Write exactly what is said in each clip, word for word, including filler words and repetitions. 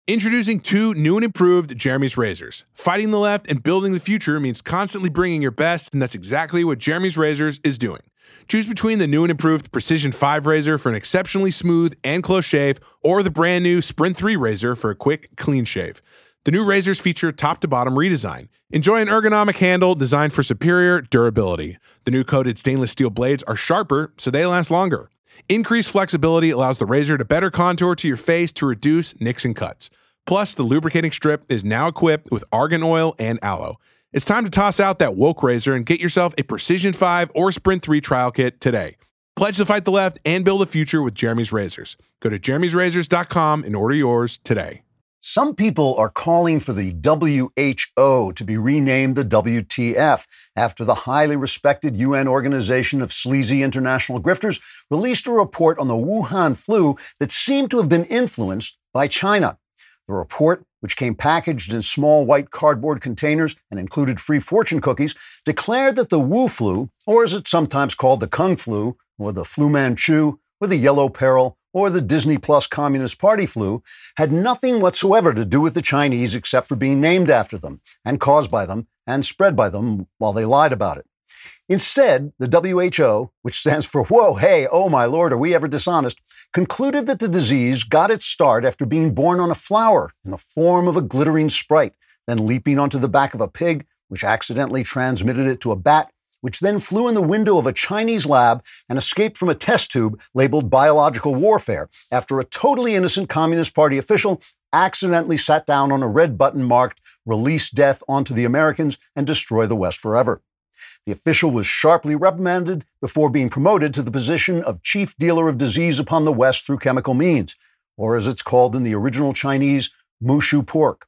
Introducing two new and improved Jeremy's razors. Fighting the left and building the future means constantly bringing your best, and that's exactly what Jeremy's Razors is doing. Choose between the new and improved Precision five razor for an exceptionally smooth and close shave, or the brand new Sprint three razor for a quick, clean shave. The new razors feature top-to-bottom redesign. Enjoy an ergonomic handle designed for superior durability. The new coated stainless steel blades are sharper, so they last longer. Increased flexibility allows the razor to better contour to your face to reduce nicks and cuts. Plus, the lubricating strip is now equipped with argan oil and aloe. It's time to toss out that woke razor and get yourself a Precision five or Sprint three trial kit today. Pledge to fight the left and build a future with Jeremy's Razors. Go to jeremy's razors dot com and order yours today. Some people are calling for the W H O to be renamed the W T F after the highly respected U N organization of sleazy international grifters released a report on the Wuhan flu that seemed to have been influenced by China. The report, which came packaged in small white cardboard containers and included free fortune cookies, declared that the Wu flu, or as it's sometimes called the Kung flu, or the Flu Manchu, or the Yellow Peril, or the Disney Plus Communist Party flu, had nothing whatsoever to do with the Chinese except for being named after them, and caused by them, and spread by them while they lied about it. Instead, the W H O, which stands for Whoa, Hey, Oh My Lord, Are We Ever Dishonest?, concluded that the disease got its start after being born on a flower in the form of a glittering sprite, then leaping onto the back of a pig, which accidentally transmitted it to a bat, which then flew in the window of a Chinese lab and escaped from a test tube labeled biological warfare after a totally innocent Communist Party official accidentally sat down on a red button marked Release Death onto the Americans and Destroy the West Forever. The official was sharply reprimanded before being promoted to the position of chief dealer of disease upon the West through chemical means, or as it's called in the original Chinese, Mushu pork.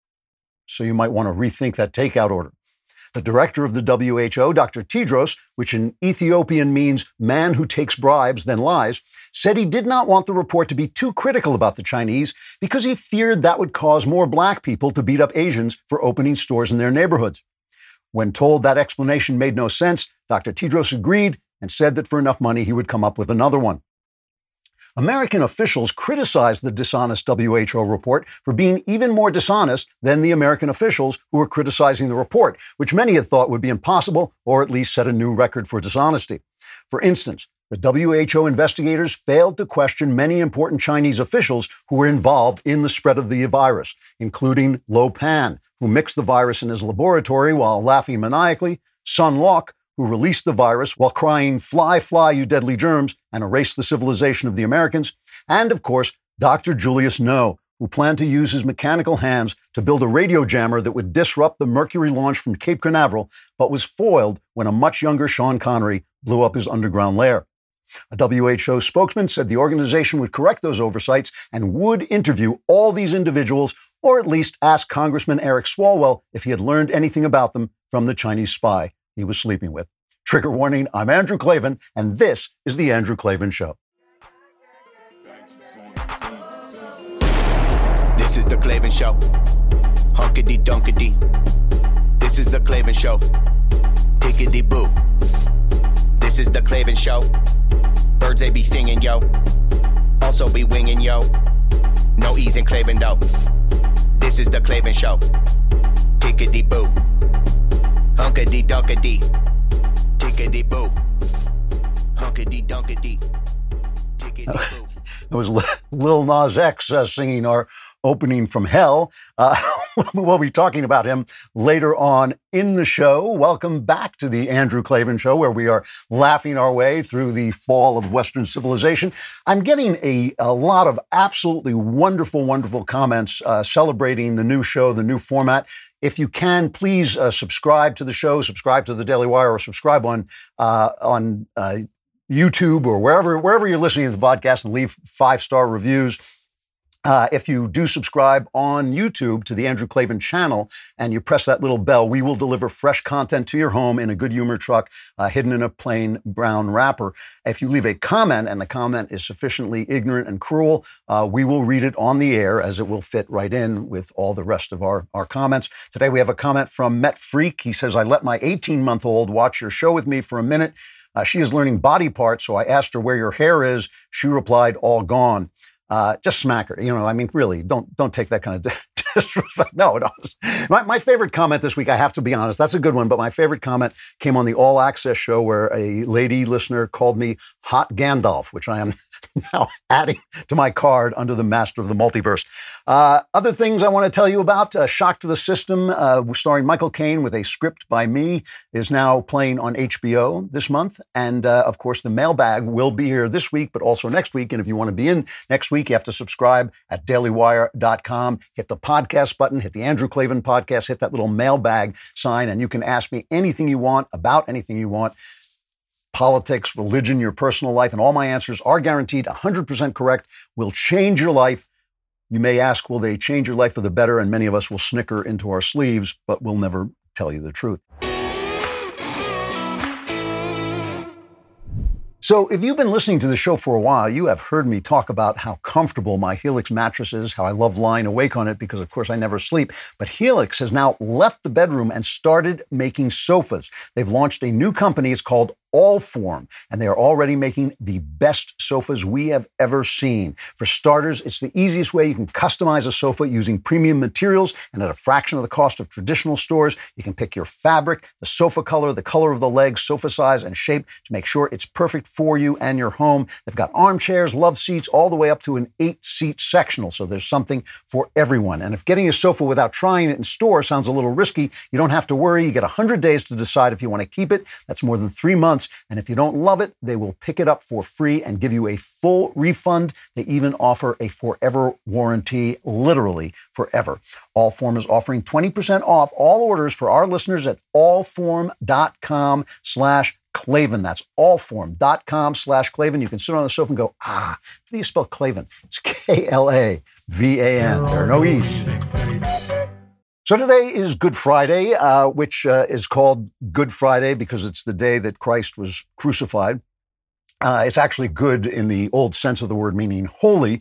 So you might want to rethink that takeout order. The director of the W H O, Doctor Tedros, which in Ethiopian means man who takes bribes then lies, said he did not want the report to be too critical about the Chinese because he feared that would cause more black people to beat up Asians for opening stores in their neighborhoods. When told that explanation made no sense, Doctor Tedros agreed and said that for enough money he would come up with another one. American officials criticized the dishonest W H O report for being even more dishonest than the American officials who were criticizing the report, which many had thought would be impossible or at least set a new record for dishonesty. For instance, the W H O investigators failed to question many important Chinese officials who were involved in the spread of the virus, including Lo Pan, who mixed the virus in his laboratory while laughing maniacally, Sun Lok, who released the virus while crying, "Fly, fly, you deadly germs," and erased the civilization of the Americans, and, of course, Doctor Julius No, who planned to use his mechanical hands to build a radio jammer that would disrupt the Mercury launch from Cape Canaveral, but was foiled when a much younger Sean Connery blew up his underground lair. A W H O spokesman said the organization would correct those oversights and would interview all these individuals, or at least ask Congressman Eric Swalwell if he had learned anything about them from the Chinese spy he was sleeping with. Trigger warning, I'm Andrew Klavan, and this is The Andrew Klavan Show. This is The Klavan Show. Hunkity dunkity. This is The Klavan Show. Tickety boo. This is The Klavan Show. Birds, they be singing, yo. Also be winging, yo. No ease in Klavan, though. This is The Klavan Show. Tickety boo. Hunkity dunkity. Tickety boo. Hunkity dunkity. Tickety boo. It was Lil Nas X uh, singing our opening from hell. Uh, we'll be talking about him later on in the show. Welcome back to the Andrew Klavan Show, where we are laughing our way through the fall of Western civilization. I'm getting a, a lot of absolutely wonderful, wonderful comments uh, celebrating the new show, the new format. If you can, please uh, subscribe to the show, subscribe to the Daily Wire, or subscribe on uh, on uh, YouTube or wherever wherever you're listening to the podcast, and leave five-star reviews. Uh, if you do subscribe on YouTube to the Andrew Klavan channel and you press that little bell, we will deliver fresh content to your home in a good humor truck, uh, hidden in a plain brown wrapper. If you leave a comment and the comment is sufficiently ignorant and cruel, uh, we will read it on the air, as it will fit right in with all the rest of our, our comments. Today we have a comment from Met Freak. He says, I let my eighteen-month-old watch your show with me for a minute. Uh, she is learning body parts, so I asked her where your hair is. She replied, all gone. Uh, just smack her. You know, I mean, really, don't don't take that kind of disrespect. No, no. My, my favorite comment this week, I have to be honest, that's a good one, but my favorite comment came on the All Access show where a lady listener called me Hot Gandalf, which I am now adding to my card under the Master of the Multiverse. Uh, other things I want to tell you about, uh, Shock to the System, uh, starring Michael Caine with a script by me, is now playing on H B O this month. And, uh, of course, the mailbag will be here this week, but also next week. And if you want to be in next week, you have to subscribe at daily wire dot com, hit the podcast button, hit the Andrew Klavan podcast, hit that little mailbag sign, and you can ask me anything you want about anything you want. Politics, religion, your personal life, and all my answers are guaranteed one hundred percent correct, will change your life. You may ask, will they change your life for the better? And many of us will snicker into our sleeves, but we'll never tell you the truth. So if you've been listening to the show for a while, you have heard me talk about how comfortable my Helix mattress is, how I love lying awake on it because, of course, I never sleep. But Helix has now left the bedroom and started making sofas. They've launched a new company. It's called Allform, and they are already making the best sofas we have ever seen. For starters, it's the easiest way you can customize a sofa using premium materials and at a fraction of the cost of traditional stores. You can pick your fabric, the sofa color, the color of the legs, sofa size, and shape to make sure it's perfect for you and your home. They've got armchairs, love seats, all the way up to an eight-seat sectional, so there's something for everyone. And if getting a sofa without trying it in store sounds a little risky, you don't have to worry. You get one hundred days to decide if you want to keep it. That's more than three months. And if you don't love it, they will pick it up for free and give you a full refund. They even offer a forever warranty, literally forever. Allform is offering twenty percent off all orders for our listeners at allform.com slash Klavan. That's allform.com slash Klavan. You can sit on the sofa and go, ah, how do you spell Klavan? It's K L A V A N. There are no E's. So today is Good Friday, uh, which uh, is called Good Friday because it's the day that Christ was crucified. Uh, it's actually good in the old sense of the word, meaning holy.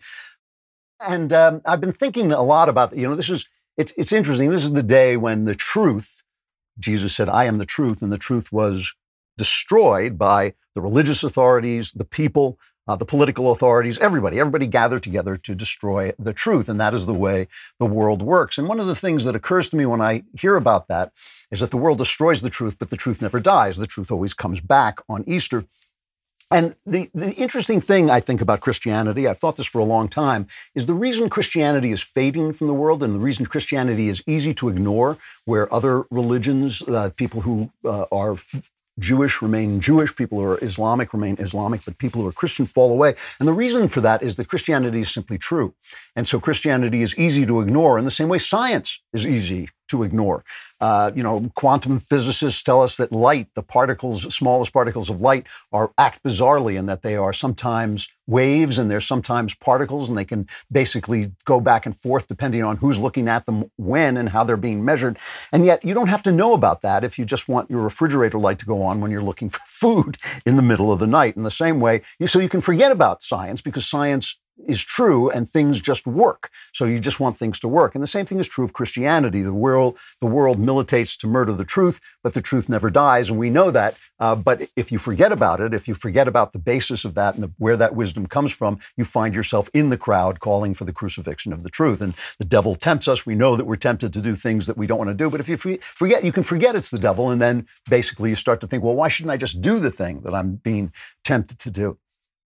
And um, I've been thinking a lot about, you know, this is, it's, it's interesting. This is the day when the truth, Jesus said, I am the truth, and the truth was destroyed by the religious authorities, the people, Uh, the political authorities, everybody, everybody gathered together to destroy the truth. And that is the way the world works. And one of the things that occurs to me when I hear about that is that the world destroys the truth, but the truth never dies. The truth always comes back on Easter. And the, the interesting thing I think about Christianity, I've thought this for a long time, is the reason Christianity is fading from the world and the reason Christianity is easy to ignore, where other religions, uh, people who uh, are Jewish remain Jewish, people who are Islamic remain Islamic, but people who are Christian fall away. And the reason for that is that Christianity is simply true. And so Christianity is easy to ignore in the same way science is easy to ignore. Uh, you know, quantum physicists tell us that light, the particles, smallest particles of light, are act bizarrely and that they are sometimes waves and they're sometimes particles, and they can basically go back and forth depending on who's looking at them when and how they're being measured. And yet you don't have to know about that if you just want your refrigerator light to go on when you're looking for food in the middle of the night. In the same way, you, so you can forget about science because science is true and things just work. So you just want things to work. And the same thing is true of Christianity. The world, the world militates to murder the truth, but the truth never dies. And we know that. Uh, but if you forget about it, if you forget about the basis of that and the, where that wisdom comes from, you find yourself in the crowd calling for the crucifixion of the truth. And the devil tempts us. We know that we're tempted to do things that we don't want to do. But if you forget, you can forget it's the devil. And then basically you start to think, well, why shouldn't I just do the thing that I'm being tempted to do?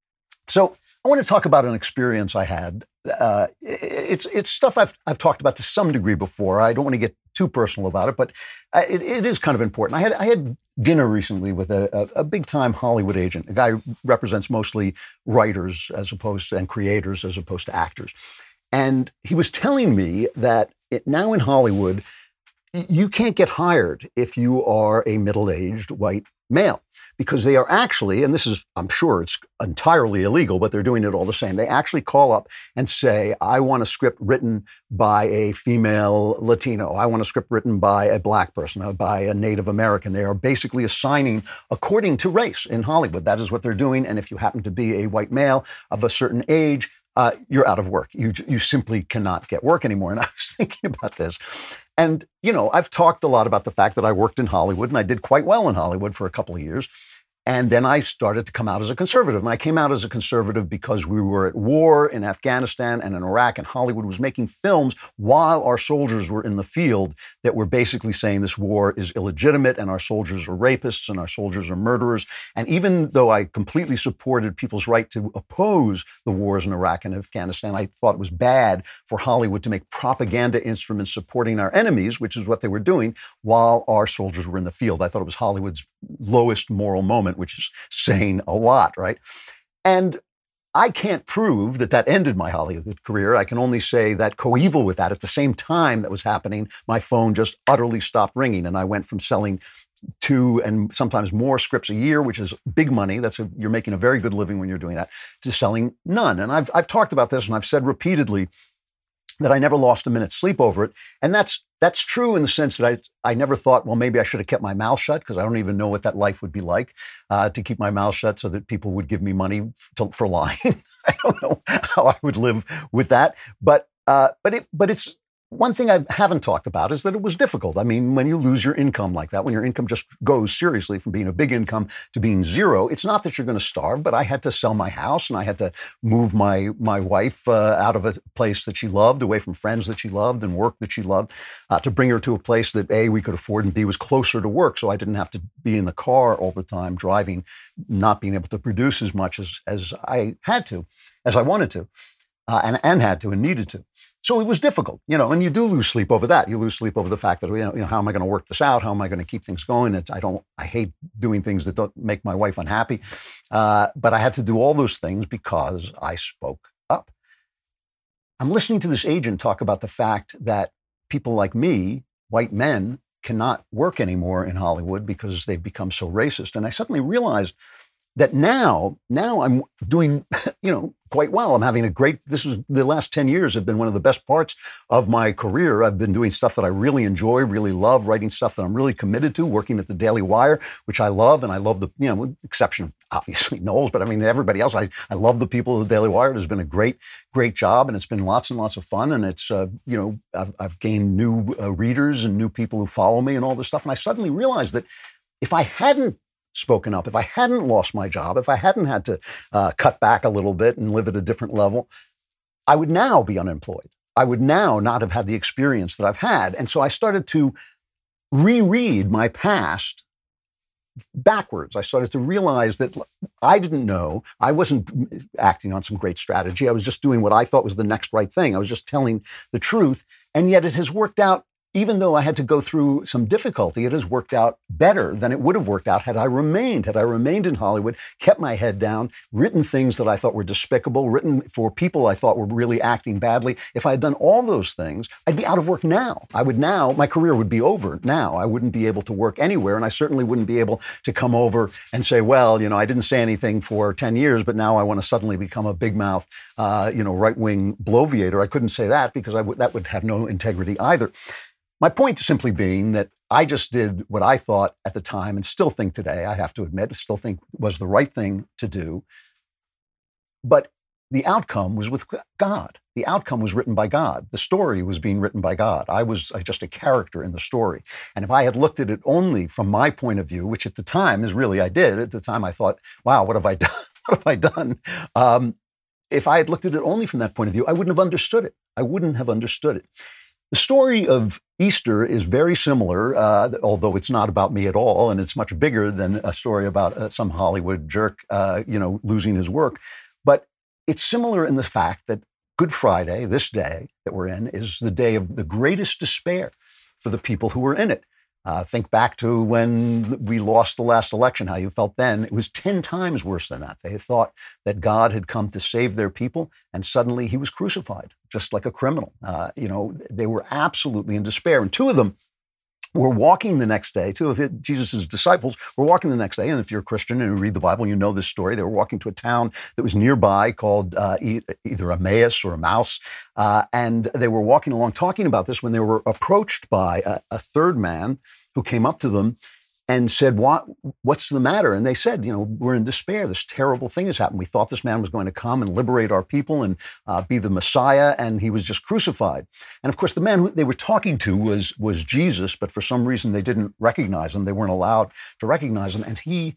So I want to talk about an experience I had. Uh, it's it's stuff I've I've talked about to some degree before. I don't want to get too personal about it, but it, it is kind of important. I had I had dinner recently with a, a, a big time Hollywood agent, a guy who represents mostly writers as opposed to and creators as opposed to actors, and he was telling me that it, now in Hollywood, you can't get hired if you are a middle-aged white male. Because they are actually, and this is, I'm sure it's entirely illegal, but they're doing it all the same. They actually call up and say, I want a script written by a female Latino. I want a script written by a black person, or by a Native American. They are basically assigning according to race in Hollywood. That is what they're doing. And if you happen to be a white male of a certain age, uh, you're out of work. You, you simply cannot get work anymore. And I was thinking about this. And, you know, I've talked a lot about the fact that I worked in Hollywood and I did quite well in Hollywood for a couple of years. And then I started to come out as a conservative. And I came out as a conservative because we were at war in Afghanistan and in Iraq, and Hollywood was making films while our soldiers were in the field that were basically saying this war is illegitimate and our soldiers are rapists and our soldiers are murderers. And even though I completely supported people's right to oppose the wars in Iraq and Afghanistan, I thought it was bad for Hollywood to make propaganda instruments supporting our enemies, which is what they were doing, while our soldiers were in the field. I thought it was Hollywood's lowest moral moment, which is saying a lot, right? And I can't prove that that ended my Hollywood career. I can only say that coeval with that, at the same time that was happening, my phone just utterly stopped ringing. And I went from selling two and sometimes more scripts a year, which is big money. That's a, you're making a very good living when you're doing that, to selling none. And I've, I've talked about this and I've said repeatedly that I never lost a minute's sleep over it. And that's that's true in the sense that I, I never thought, well, maybe I should have kept my mouth shut, because I don't even know what that life would be like, uh, to keep my mouth shut so that people would give me money to, for lying. I don't know how I would live with that. But uh, but it but it's one thing I haven't talked about is that it was difficult. I mean, when you lose your income like that, when your income just goes seriously from being a big income to being zero, it's not that you're going to starve, but I had to sell my house and I had to move my my wife uh, out of a place that she loved, away from friends that she loved and work that she loved, uh, to bring her to a place that A, we could afford, and B, was closer to work, so I didn't have to be in the car all the time, driving, not being able to produce as much as, as I had to, as I wanted to, uh, and, and had to and needed to. So it was difficult, you know, and you do lose sleep over that. You lose sleep over the fact that, you know, you know how am I going to work this out? How am I going to keep things going? And I don't, I hate doing things that don't make my wife unhappy. Uh, but I had to do all those things because I spoke up. I'm listening to this agent talk about the fact that people like me, white men, cannot work anymore in Hollywood because they've become so racist. And I suddenly realized that now, now I'm doing, you know, quite well. I'm having a great, this is, the last ten years have been one of the best parts of my career. I've been doing stuff that I really enjoy, really love, writing stuff that I'm really committed to, working at the Daily Wire, which I love. And I love the, you know, with the exception of obviously Knowles, but I mean, everybody else, I, I love the people of the Daily Wire. It has been a great, great job. And it's been lots and lots of fun. And it's, uh, you know, I've, I've gained new uh, readers and new people who follow me and all this stuff. And I suddenly realized that if I hadn't spoken up, if I hadn't lost my job, if I hadn't had to uh, cut back a little bit and live at a different level, I would now be unemployed. I would now not have had the experience that I've had. And so I started to reread my past backwards. I started to realize that I didn't know. I wasn't acting on some great strategy. I was just doing what I thought was the next right thing. I was just telling the truth. And yet it has worked out. Even though I had to go through some difficulty, it has worked out better than it would have worked out had I remained, had I remained in Hollywood, kept my head down, written things that I thought were despicable, written for people I thought were really acting badly. If I had done all those things, I'd be out of work now. I would now, my career would be over now. I wouldn't be able to work anywhere, and I certainly wouldn't be able to come over and say, well, you know, I didn't say anything for ten years, but now I want to suddenly become a big mouth, uh, you know, right-wing bloviator. I couldn't say that because I would, that would have no integrity either. My point simply being that I just did what I thought at the time, and still think today, I have to admit, still think was the right thing to do. But the outcome was with God. The outcome was written by God. The story was being written by God. I was just a character in the story. And if I had looked at it only from my point of view, which at the time is really I did, at the time I thought, wow, what have I done? What have I done? Um, if I had looked at it only from that point of view, I wouldn't have understood it. I wouldn't have understood it. The story of Easter is very similar, uh, although it's not about me at all, and it's much bigger than a story about uh, some Hollywood jerk, uh, you know, losing his work. But it's similar in the fact that Good Friday, this day that we're in, is the day of the greatest despair for the people who were in it. Uh, think back to when we lost the last election, how you felt then. It was ten times worse than that. They thought that God had come to save their people, and suddenly he was crucified, just like a criminal. Uh, you know, they were absolutely in despair. And two of them were walking the next day. Two of it, Jesus' disciples were walking the next day. And if you're a Christian and you read the Bible, you know this story. They were walking to a town that was nearby called uh, e- either Emmaus or Emmaus. Uh, and they were walking along talking about this when they were approached by a, a third man who came up to them and said, what, what's the matter? And they said, you know, we're in despair. This terrible thing has happened. We thought this man was going to come and liberate our people and uh, be the Messiah, and he was just crucified. And of course, the man who they were talking to was, was Jesus, but for some reason they didn't recognize him. They weren't allowed to recognize him. And he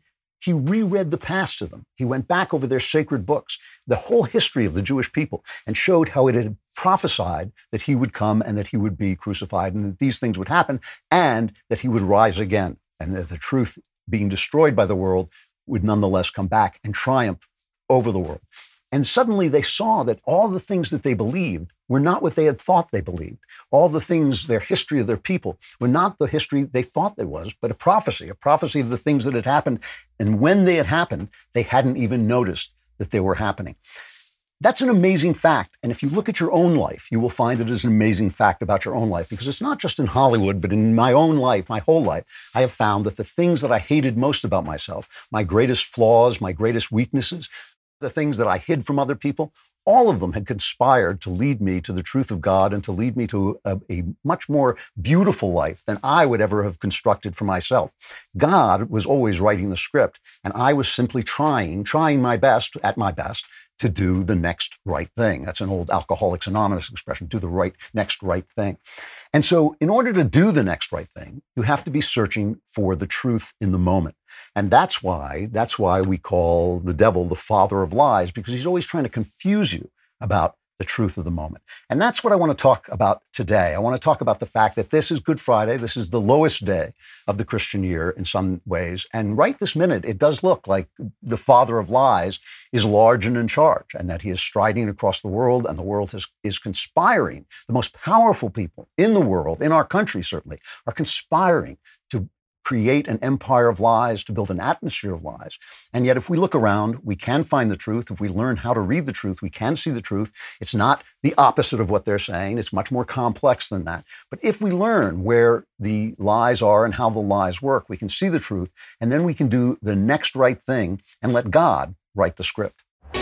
he reread the past to them. He went back over their sacred books, the whole history of the Jewish people, and showed how it had prophesied that he would come and that he would be crucified and that these things would happen and that he would rise again and that the truth being destroyed by the world would nonetheless come back and triumph over the world. And suddenly they saw that all the things that they believed were not what they had thought they believed. All the things, their history of their people, were not the history they thought it was, but a prophecy, a prophecy of the things that had happened. And when they had happened, they hadn't even noticed that they were happening. That's an amazing fact. And if you look at your own life, you will find it is an amazing fact about your own life, because it's not just in Hollywood, but in my own life, my whole life, I have found that the things that I hated most about myself, my greatest flaws, my greatest weaknesses, the things that I hid from other people, all of them had conspired to lead me to the truth of God and to lead me to a, a much more beautiful life than I would ever have constructed for myself. God was always writing the script, and I was simply trying, trying my best, at my best, to do the next right thing. That's an old Alcoholics Anonymous expression, do the right, next right thing. And so in order to do the next right thing, you have to be searching for the truth in the moment. And that's why, that's why we call the devil the father of lies, because he's always trying to confuse you about the truth of the moment. And that's what I want to talk about today. I want to talk about the fact that this is Good Friday. This is the lowest day of the Christian year in some ways. And right this minute, it does look like the father of lies is large and in charge, and that he is striding across the world, and the world is, is conspiring. The most powerful people in the world, in our country certainly, are conspiring to create an empire of lies, to build an atmosphere of lies. And yet, if we look around, we can find the truth. If we learn how to read the truth, we can see the truth. It's not the opposite of what they're saying. It's much more complex than that. But if we learn where the lies are and how the lies work, we can see the truth, and then we can do the next right thing and let God write the script.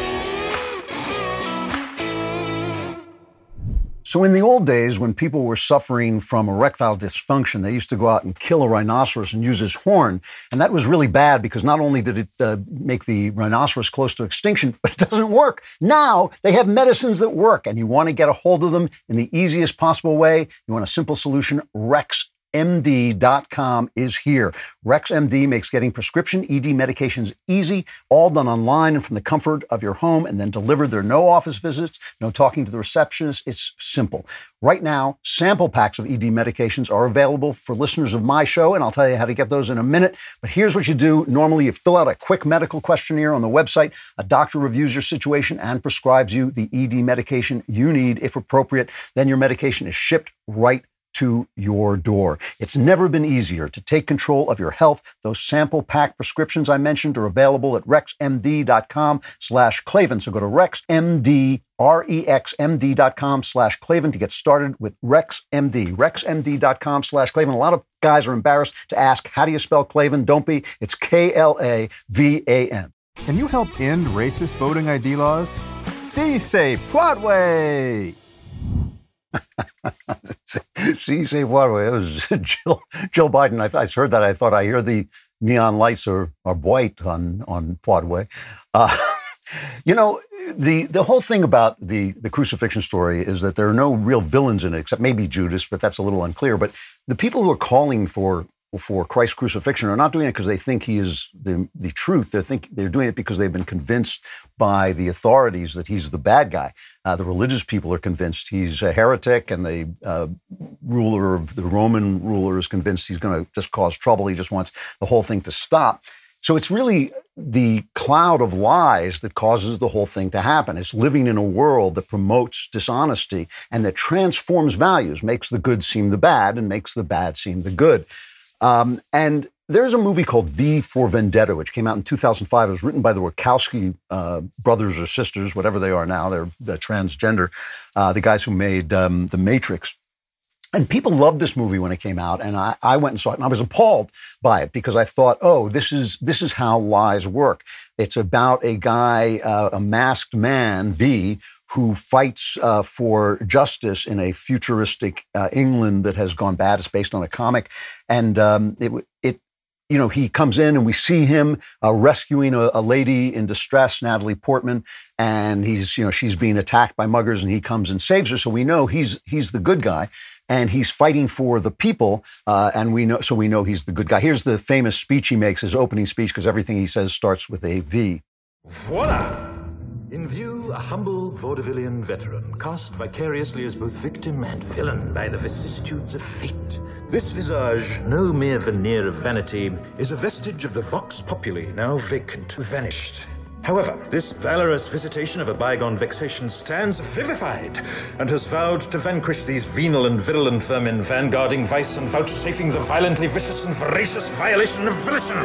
So in the old days, when people were suffering from erectile dysfunction, they used to go out and kill a rhinoceros and use his horn. And that was really bad, because not only did it uh, make the rhinoceros close to extinction, but it doesn't work. Now they have medicines that work, and you want to get a hold of them in the easiest possible way. You want a simple solution. Rex M D dot com is here. RexMD makes getting prescription E D medications easy, all done online and from the comfort of your home, and then delivered. There are no office visits, no talking to the receptionist. It's simple. Right now, sample packs of E D medications are available for listeners of my show, and I'll tell you how to get those in a minute. But here's what you do. Normally, you fill out a quick medical questionnaire on the website. A doctor reviews your situation and prescribes you the E D medication you need, if appropriate. Then your medication is shipped right to your door. It's never been easier to take control of your health. Those sample pack prescriptions I mentioned are available at RexMD dot com slash Klavan. So go to RexMD, R E X M D dot com slash Klavan to get started with RexMD. RexMD dot com slash Klavan. A lot of guys are embarrassed to ask, how do you spell Klavan? Don't be. It's K L A V A N. Can you help end racist voting I D laws? Sí se puede. See, say Broadway. It was Jill, Joe Biden. I, th- I heard that. I thought I hear the neon lights are, are white on on Broadway. Uh, you know, the the whole thing about the the crucifixion story is that there are no real villains in it, except maybe Judas, but that's a little unclear. But the people who are calling for for Christ's crucifixion are not doing it because they think he is the, the truth. They think they're doing it because they've been convinced by the authorities that he's the bad guy. Uh, the religious people are convinced he's a heretic, and the uh, ruler of the Roman ruler is convinced he's going to just cause trouble. He just wants the whole thing to stop. So it's really the cloud of lies that causes the whole thing to happen. It's living in a world that promotes dishonesty and that transforms values, makes the good seem the bad and makes the bad seem the good. Um, and there's a movie called V for Vendetta, which came out in two thousand five. It was written by the Wachowski uh, brothers or sisters, whatever they are now. They're, they're transgender, uh, the guys who made um, The Matrix. And people loved this movie when it came out, and I, I went and saw it, and I was appalled by it because I thought, oh, this is this is how lies work. It's about a guy, uh, a masked man, V, who fights uh, for justice in a futuristic uh, England that has gone bad. It's based on a comic. And um, it, it, you know, he comes in and we see him uh, rescuing a, a lady in distress, Natalie Portman, and he's, you know, she's being attacked by muggers, and he comes and saves her. So we know he's he's the good guy. and he's fighting for the people, uh, and we know, so we know he's the good guy. Here's the famous speech he makes, his opening speech, because everything he says starts with a V. Voila! In view, a humble vaudevillian veteran, cast vicariously as both victim and villain by the vicissitudes of fate. This visage, no mere veneer of vanity, is a vestige of the vox populi, now vacant, vanished. However, this valorous visitation of a bygone vexation stands vivified, and has vowed to vanquish these venal and virulent vermin, vanguarding vice and vouchsafing the violently vicious and voracious violation of volition.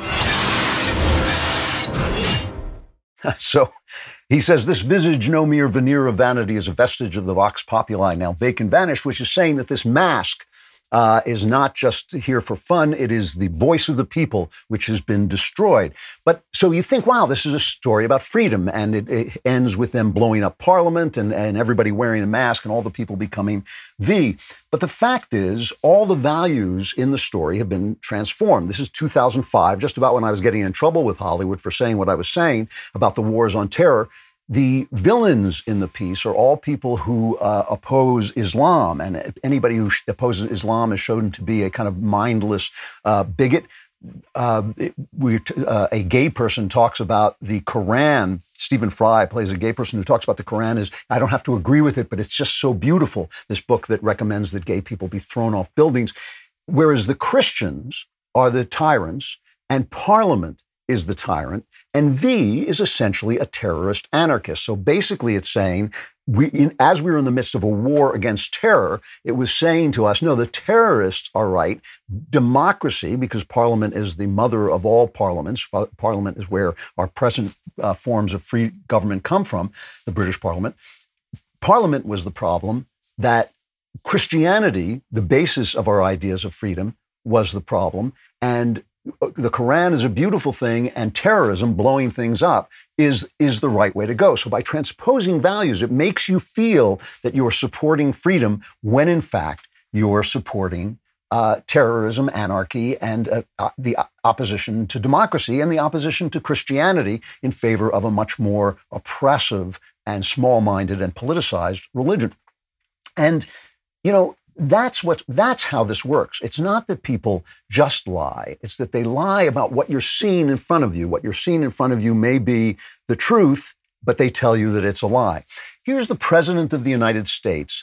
So he says this visage, no mere veneer of vanity, is a vestige of the vox populi, now vacant, vanished, which is saying that this mask uh, is not just here for fun. It is the voice of the people, which has been destroyed. But so you think, wow, this is a story about freedom. And it, it ends with them blowing up Parliament and, and everybody wearing a mask and all the people becoming V. But the fact is, all the values in the story have been transformed. This is two thousand five, just about when I was getting in trouble with Hollywood for saying what I was saying about the wars on terror. The villains in the piece are all people who uh, oppose Islam, and anybody who opposes Islam is shown to be a kind of mindless uh, bigot. Uh, it, we, uh, a gay person talks about the Quran. Stephen Fry plays a gay person who talks about the Quran as, I don't have to agree with it, but it's just so beautiful, this book that recommends that gay people be thrown off buildings. Whereas the Christians are the tyrants, and Parliament is the tyrant, and V is essentially a terrorist anarchist. So basically it's saying, we, in, as we were in the midst of a war against terror, it was saying to us, no, the terrorists are right. Democracy, because Parliament is the mother of all parliaments. Parliament is where our present uh, forms of free government come from, the British Parliament. Parliament was the problem. That Christianity, the basis of our ideas of freedom, was the problem. And the Quran is a beautiful thing, and terrorism, blowing things up, is, is the right way to go. So by transposing values, it makes you feel that you're supporting freedom when, in fact, you're supporting uh, terrorism, anarchy, and uh, uh, the opposition to democracy and the opposition to Christianity in favor of a much more oppressive and small-minded and politicized religion. And, you know, That's what, that's how this works. It's not that people just lie. It's that they lie about what you're seeing in front of you. What you're seeing in front of you may be the truth, but they tell you that it's a lie. Here's the President of the United States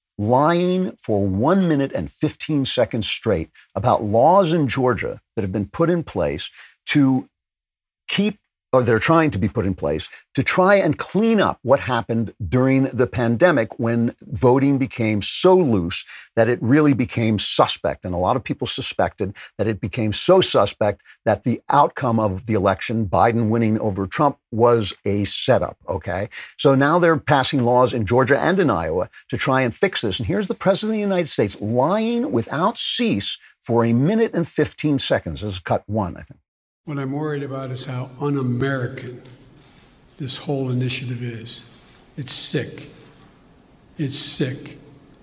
lying for one minute and fifteen seconds straight about laws in Georgia that have been put in place to keep, or they're trying to be put in place, to try and clean up what happened during the pandemic when voting became so loose that it really became suspect. And a lot of people suspected that it became so suspect that the outcome of the election, Biden winning over Trump, was a setup, okay? So now they're passing laws in Georgia and in Iowa to try and fix this. And here's the President of the United States lying without cease for a minute and fifteen seconds. This is cut one, I think. What I'm worried about is how un-American this whole initiative is. It's sick. It's sick.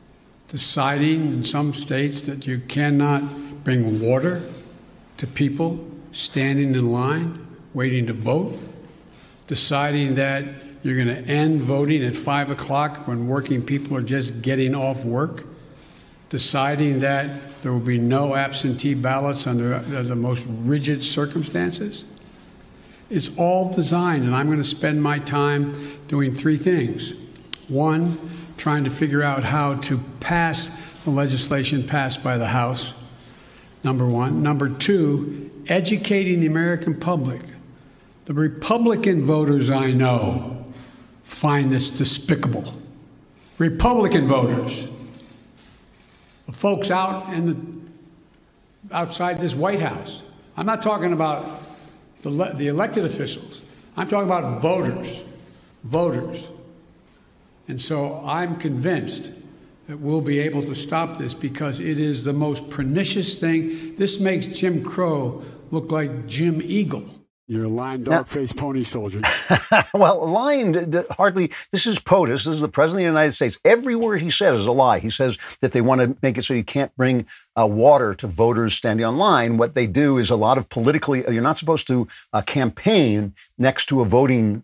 Deciding in some states that you cannot bring water to people standing in line, waiting to vote. Deciding that you're going to end voting at five o'clock when working people are just getting off work. Deciding that there will be no absentee ballots under the most rigid circumstances. It's all designed, and I'm going to spend my time doing three things. One, trying to figure out how to pass the legislation passed by the House, number one. Number two, educating the American public. The Republican voters I know find this despicable. Republican voters. The folks out in the, outside this White House. I'm not talking about the, the elected officials. I'm talking about voters, voters. And so I'm convinced that we'll be able to stop this because it is the most pernicious thing. This makes Jim Crow look like Jim Eagle. You're a lying, dog-faced pony soldier. Well, lying d- d- hardly, this is POTUS, this is the President of the United States. Every word he says is a lie. He says that they want to make it so you can't bring uh, water to voters standing on line. What they do is a lot of politically, you're not supposed to uh, campaign next to a voting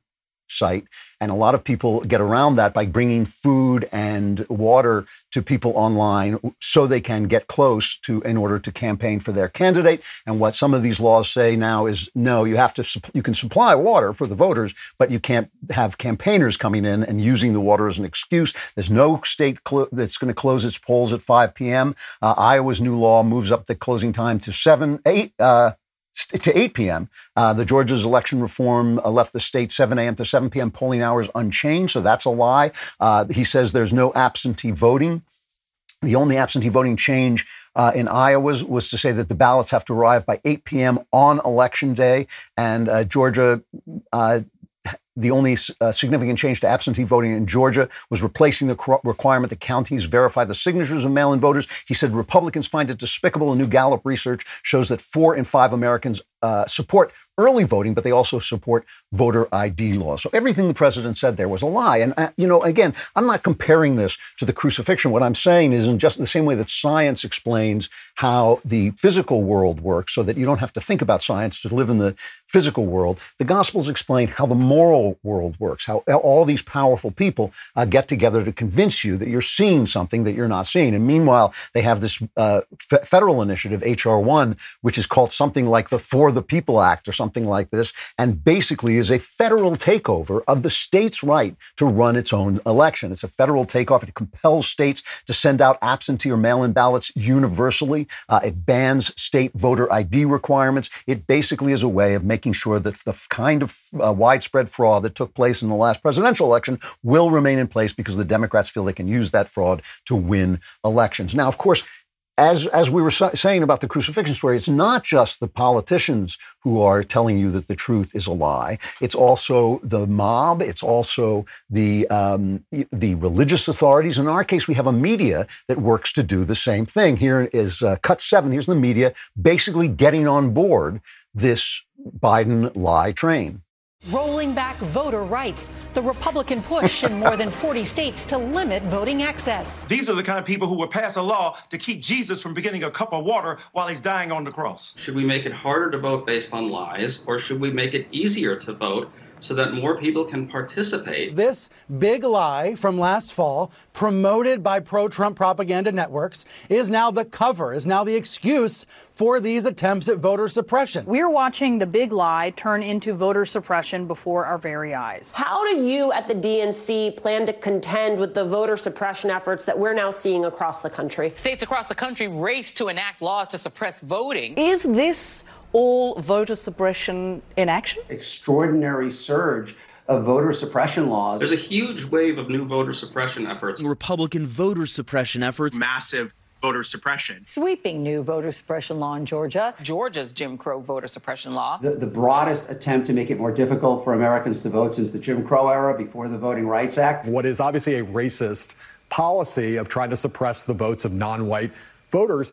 site. And a lot of people get around that by bringing food and water to people online so they can get close to in order to campaign for their candidate. And what some of these laws say now is, no, you have to, you can supply water for the voters, but you can't have campaigners coming in and using the water as an excuse. There's no state cl- that's going to close its polls at five p.m. Uh, Iowa's new law moves up the closing time to seven, eight, uh, to eight p.m. Uh, the Georgia's election reform uh, left the state seven a.m. to seven p.m. polling hours unchanged, so that's a lie. Uh, he says there's no absentee voting. The only absentee voting change uh, in Iowa was, was to say that the ballots have to arrive by eight p.m. on Election Day, and uh, Georgia uh, The only uh, significant change to absentee voting in Georgia was replacing the cr- requirement that counties verify the signatures of mail-in voters. He said Republicans find it despicable. A new Gallup research shows that four in five Americans uh, support early voting, but they also support voter I D laws. So everything the president said there was a lie. And, uh, you know, again, I'm not comparing this to the crucifixion. What I'm saying is in just the same way that science explains how the physical world works so that you don't have to think about science to live in the physical world, the Gospels explain how the moral world works, how all these powerful people uh, get together to convince you that you're seeing something that you're not seeing. And meanwhile, they have this uh, f- federal initiative, H R one, which is called something like the For the People Act or something like this, and basically is a federal takeover of the state's right to run its own election. It's a federal takeoff. It compels states to send out absentee or mail-in ballots universally. Uh, it bans state voter I D requirements. It basically is a way of making sure that the kind of uh, widespread fraud that took place in the last presidential election will remain in place because the Democrats feel they can use that fraud to win elections. Now, of course, As as we were saying about the crucifixion story, it's not just the politicians who are telling you that the truth is a lie. It's also the mob. It's also the um, the religious authorities. In our case, we have a media that works to do the same thing. Here is uh, cut seven. Here's the media basically getting on board this Biden lie train. Rolling back voter rights, the Republican push in more than forty states to limit voting access. These are the kind of people who would pass a law to keep Jesus from getting a cup of water while he's dying on the cross. Should we make it harder to vote based on lies, or should we make it easier to vote so that more people can participate? This big lie from last fall, promoted by pro-Trump propaganda networks, is now the cover, is now the excuse for these attempts at voter suppression. We're watching the big lie turn into voter suppression before our very eyes. How do you at the D N C plan to contend with the voter suppression efforts that we're now seeing across the country? States across the country race to enact laws to suppress voting. Is this all voter suppression in action? Extraordinary surge of voter suppression laws. There's a huge wave of new voter suppression efforts. Republican voter suppression efforts. Massive voter suppression. Sweeping new voter suppression law in Georgia. Georgia's Jim Crow voter suppression law. The, the broadest attempt to make it more difficult for Americans to vote since the Jim Crow era before the Voting Rights Act. What is obviously a racist policy of trying to suppress the votes of non-white voters.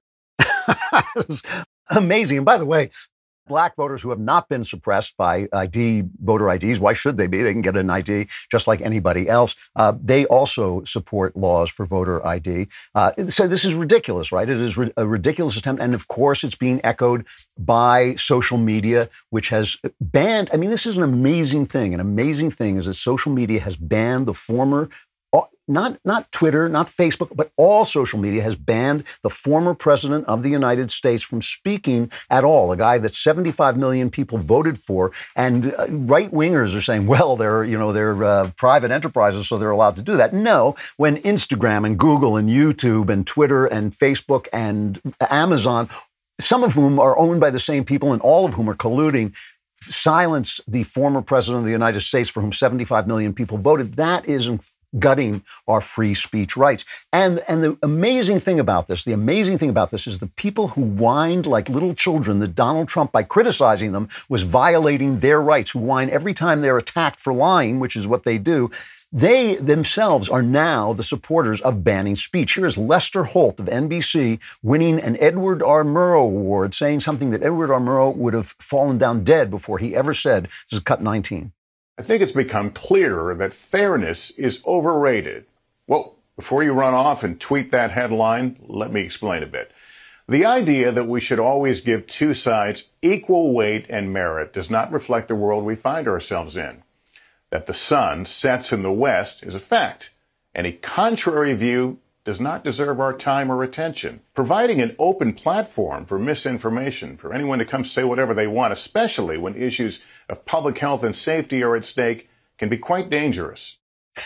Amazing. And by the way, black voters who have not been suppressed by I D, voter I Ds, why should they be? They can get an I D just like anybody else. Uh, they also support laws for voter I D. Uh, so this is ridiculous, right? It is a ridiculous attempt. And of course, it's being echoed by social media, which has banned. I mean, this is an amazing thing. An amazing thing is that social media has banned the former Not not Twitter, not Facebook, but all social media has banned the former president of the United States from speaking at all, a guy that seventy-five million people voted for. And uh, right-wingers are saying, well, they're, you know, they're uh, private enterprises, so they're allowed to do that. No, when Instagram and Google and YouTube and Twitter and Facebook and Amazon, some of whom are owned by the same people and all of whom are colluding, silence the former president of the United States for whom seventy-five million people voted, that is gutting our free speech rights. And and the amazing thing about this, the amazing thing about this is the people who whined like little children that Donald Trump, by criticizing them, was violating their rights, who whine every time they're attacked for lying, which is what they do. They themselves are now the supporters of banning speech. Here is Lester Holt of N B C winning an Edward R. Murrow Award, saying something that Edward R. Murrow would have fallen down dead before he ever said. This is cut nineteen. I think it's become clearer that fairness is overrated. Well, before you run off and tweet that headline, let me explain a bit. The idea that we should always give two sides equal weight and merit does not reflect the world we find ourselves in. that the sun sets in the west is a fact. Any contrary view does not deserve our time or attention. Providing an open platform for misinformation, for anyone to come say whatever they want, especially when issues of public health and safety are at stake, can be quite dangerous.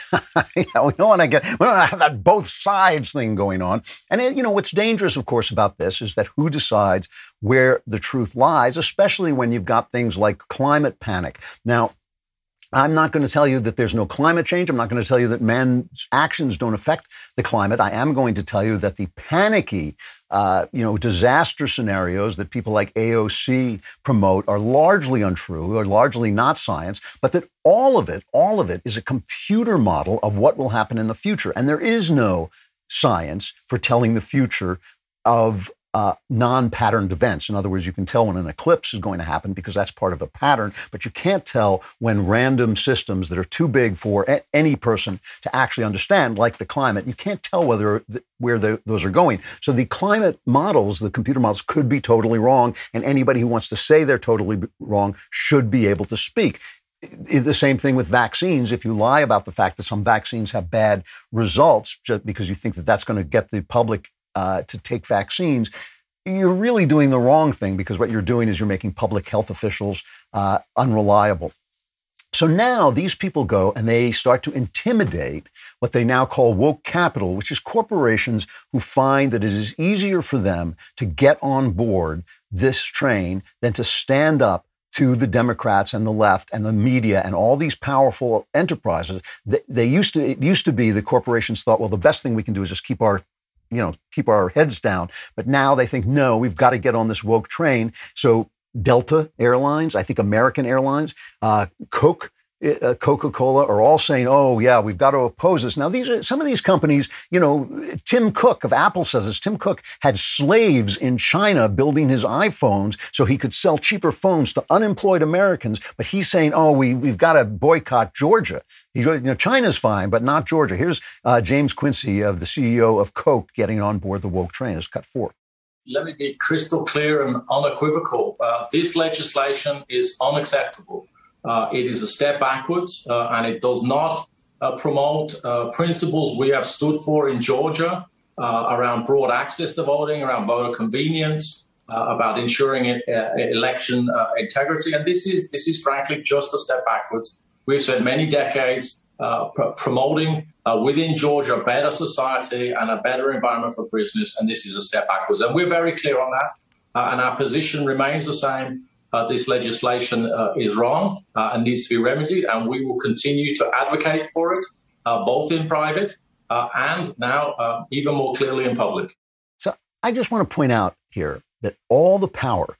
Yeah, we don't want to get, we don't want to have that both sides thing going on. And, you know, what's dangerous, of course, about this is that who decides where the truth lies, especially when you've got things like climate panic. Now, I'm not going to tell you that there's no climate change. I'm not going to tell you that man's actions don't affect the climate. I am going to tell you that the panicky, uh, you know, disaster scenarios that people like A O C promote are largely untrue, are largely not science, but that all of it, all of it is a computer model of what will happen in the future. And there is no science for telling the future of Uh, non-patterned events. In other words, you can tell when an eclipse is going to happen because that's part of a pattern, but you can't tell when random systems that are too big for a- any person to actually understand, like the climate, you can't tell whether th- where the, those are going. So the climate models, the computer models, could be totally wrong, and anybody who wants to say they're totally b- wrong should be able to speak. I- the same thing with vaccines. If you lie about the fact that some vaccines have bad results just because you think that that's going to get the public Uh, to take vaccines, you're really doing the wrong thing, because what you're doing is you're making public health officials uh, unreliable. So now these people go and they start to intimidate what they now call woke capital, which is corporations who find that it is easier for them to get on board this train than to stand up to the Democrats and the left and the media and all these powerful enterprises. They, they used to, it used to be the corporations thought, well, the best thing we can do is just keep our you know, keep our heads down. But now they think, no, we've got to get on this woke train. So Delta Airlines, I think American Airlines, uh, Coke, uh, Coca-Cola are all saying, oh, yeah, we've got to oppose this. Now, these are some of these companies, you know, Tim Cook of Apple says this. Tim Cook had slaves in China building his iPhones so he could sell cheaper phones to unemployed Americans. But he's saying, oh, we, we've got to boycott Georgia. He, you know, China's fine, but not Georgia. Here's uh, James Quincy, of the C E O of Coke, getting on board the woke train. It's cut four. Let me be crystal clear and unequivocal. Uh, this legislation is unacceptable. Uh, it is a step backwards, uh, and it does not uh, promote uh, principles we have stood for in Georgia uh, around broad access to voting, around voter convenience, uh, about ensuring it, uh, election uh, integrity. And this is, this is frankly just a step backwards. We've spent many decades uh, pr- promoting uh, within Georgia a better society and a better environment for business, and this is a step backwards. And we're very clear on that, uh, and our position remains the same. Uh, this legislation uh, is wrong uh, and needs to be remedied, and we will continue to advocate for it, uh, both in private uh, and now uh, even more clearly in public. So I just want to point out here that all the power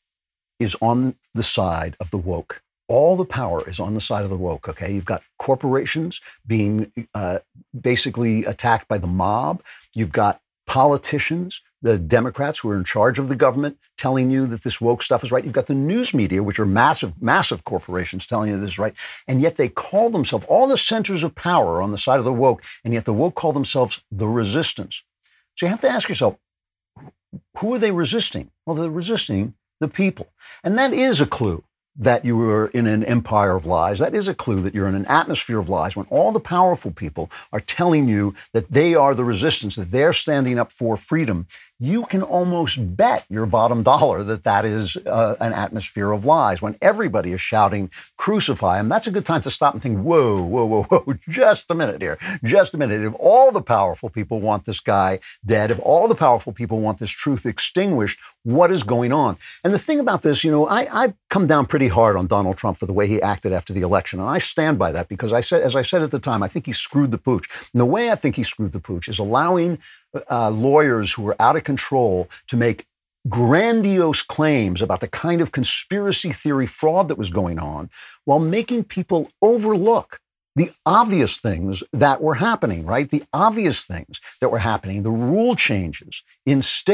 is on the side of the woke. All the power is on the side of the woke, okay? You've got corporations being uh, basically attacked by the mob. You've got politicians, the Democrats who are in charge of the government, telling you that this woke stuff is right. You've got the news media, which are massive, massive corporations telling you this is right. And yet they call themselves, all the centers of power on the side of the woke, and yet the woke call themselves the resistance. So you have to ask yourself, who are they resisting? Well, they're resisting the people. And that is a clue that you are in an empire of lies. That is a clue that you're in an atmosphere of lies when all the powerful people are telling you that they are the resistance, that they're standing up for freedom. You can almost bet your bottom dollar that that is uh, an atmosphere of lies. When everybody is shouting, crucify him, that's a good time to stop and think, whoa, whoa, whoa, whoa, just a minute here, just a minute. If all the powerful people want this guy dead, if all the powerful people want this truth extinguished, what is going on? And the thing about this, you know, I, I've come down pretty hard on Donald Trump for the way he acted after the election. And I stand by that because I said, as I said at the time, I think he screwed the pooch. And the way I think he screwed the pooch is allowing Uh, lawyers who are out of control to make grandiose claims about the kind of conspiracy theory fraud that was going on while making people overlook the obvious things that were happening, right? The obvious things that were happening, the rule changes in states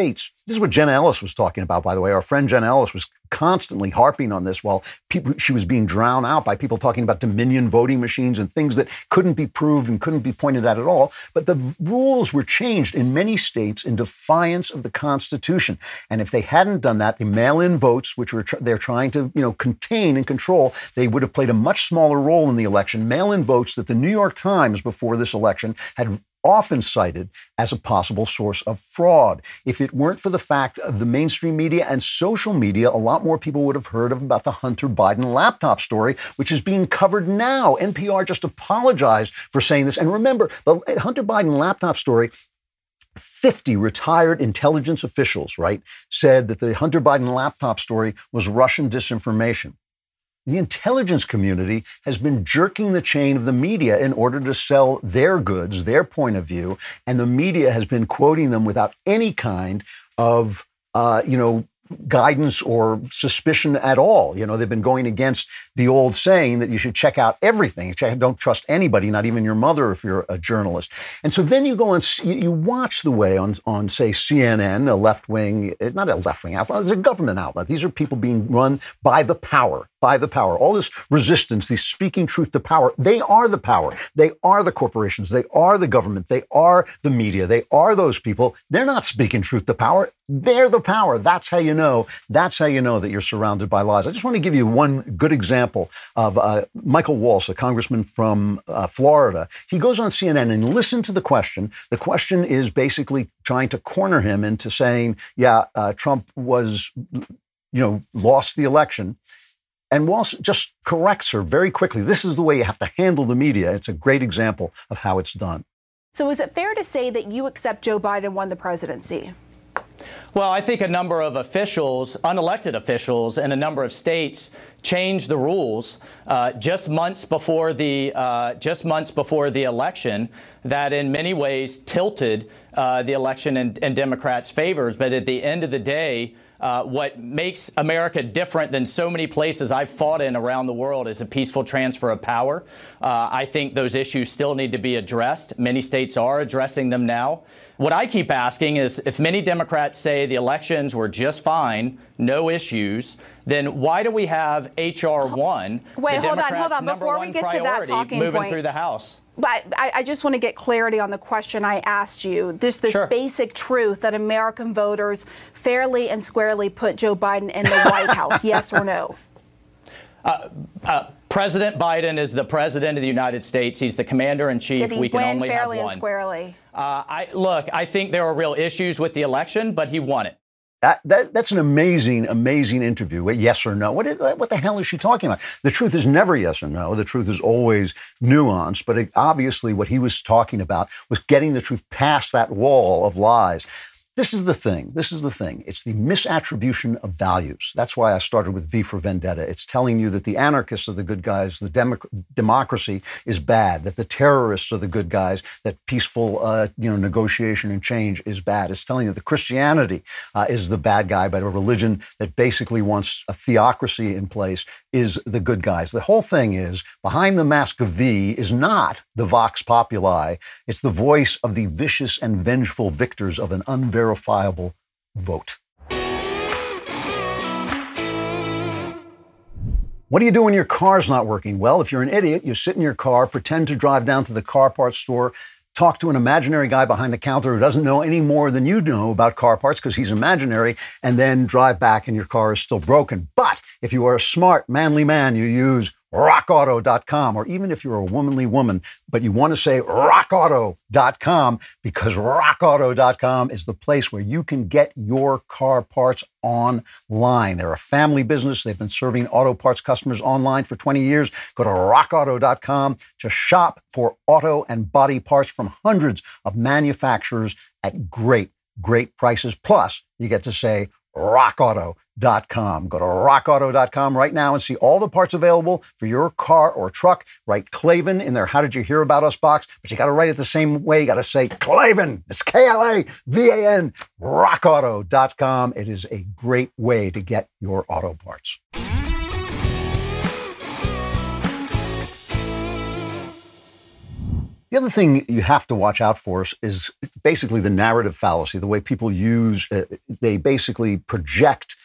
This is what Jenna Ellis was talking about, by the way. Our friend Jenna Ellis was constantly harping on this while people, she was being drowned out by people talking about Dominion voting machines and things that couldn't be proved and couldn't be pointed at at all. But the rules were changed in many states in defiance of the Constitution. And if they hadn't done that, the mail-in votes, which were tr- they're trying to, you know, contain and control, they would have played a much smaller role in the election. Mail-in votes that the New York Times before this election had often cited as a possible source of fraud. If it weren't for the fact of the mainstream media and social media, a lot more people would have heard of about the Hunter Biden laptop story, which is being covered now. N P R just apologized for saying this. And remember, the Hunter Biden laptop story, fifty retired intelligence officials, right, said that the Hunter Biden laptop story was Russian disinformation. The intelligence community has been jerking the chain of the media in order to sell their goods, their point of view, and the media has been quoting them without any kind of, uh, you know, guidance or suspicion at all. You know, they've been going against the old saying that you should check out everything. Don't trust anybody, not even your mother if you're a journalist. And so then you go and you watch the way on, on say, C N N, a left-wing, not a left-wing outlet, it's a government outlet. These are people being run by the power, by the power. All this resistance, these speaking truth to power, they are the power. They are the corporations. They are the government. They are the media. They are those people. They're not speaking truth to power. They're the power. That's how you know. That's how you know that you're surrounded by lies. I just want to give you one good example of uh, Michael Waltz, a congressman from uh, Florida. He goes on C N N and listen to the question. The question is basically trying to corner him into saying, yeah, uh, Trump was, you know, lost the election. And Waltz just corrects her very quickly. This is the way you have to handle the media. It's a great example of how it's done. So is it fair to say that you accept Joe Biden won the presidency? Well, I think a number of officials, unelected officials in a number of states changed the rules uh, just months before the uh, just months before the election that in many ways tilted uh, the election in, in Democrats' favors. But at the end of the day, Uh, what makes America different than so many places I've fought in around the world is a peaceful transfer of power. Uh, I think those issues still need to be addressed. Many states are addressing them now. What I keep asking is if many Democrats say the elections were just fine, no issues, then why do we have H R one? Wait, hold on, hold on. Before we get to that talking moving point, through the House. But I, I just want to get clarity on the question I asked you. This this Sure. basic truth that American voters fairly and squarely put Joe Biden in the White House, yes or no? Uh, uh, President Biden is the president of the United States. He's the commander in chief. Did he we can win only fairly have and one. squarely? Uh, I look. I think there are real issues with the election, but he won it. That, that, that's an amazing, amazing interview. Yes or no? What, is, what the hell is she talking about? The truth is never yes or no. The truth is always nuanced. But it, obviously what he was talking about was getting the truth past that wall of lies. This is the thing. This is the thing. It's the misattribution of values. That's why I started with V for Vendetta. It's telling you that the anarchists are the good guys, the democ- democracy is bad, that the terrorists are the good guys, that peaceful, uh, you know, negotiation and change is bad. It's telling you that Christianity uh, is the bad guy, but a religion that basically wants a theocracy in place is the good guys. The whole thing is, behind the mask of V is not the Vox Populi. It's the voice of the vicious and vengeful victors of an unverifiable vote. What do you do when your car's not working? Well, if you're an idiot, you sit in your car, pretend to drive down to the car parts store, talk to an imaginary guy behind the counter who doesn't know any more than you know about car parts because he's imaginary, and then drive back and your car is still broken. But if you are a smart, manly man, you use rock auto dot com, or even if you're a womanly woman, but you want to say rock auto dot com because rock auto dot com is the place where you can get your car parts online. They're a family business. They've been serving auto parts customers online for twenty years. Go to rock auto dot com to shop for auto and body parts from hundreds of manufacturers at great, great prices. Plus, you get to say rock auto dot com. Go to rock auto dot com right now and see all the parts available for your car or truck. Write Klavan in their How Did You Hear About Us box, but you got to write it the same way. You got to say Klavan. It's K L A V A N. rock auto dot com. It is a great way to get your auto parts. The The other thing you have to watch out for is basically the narrative fallacy, the way people use, uh, they basically project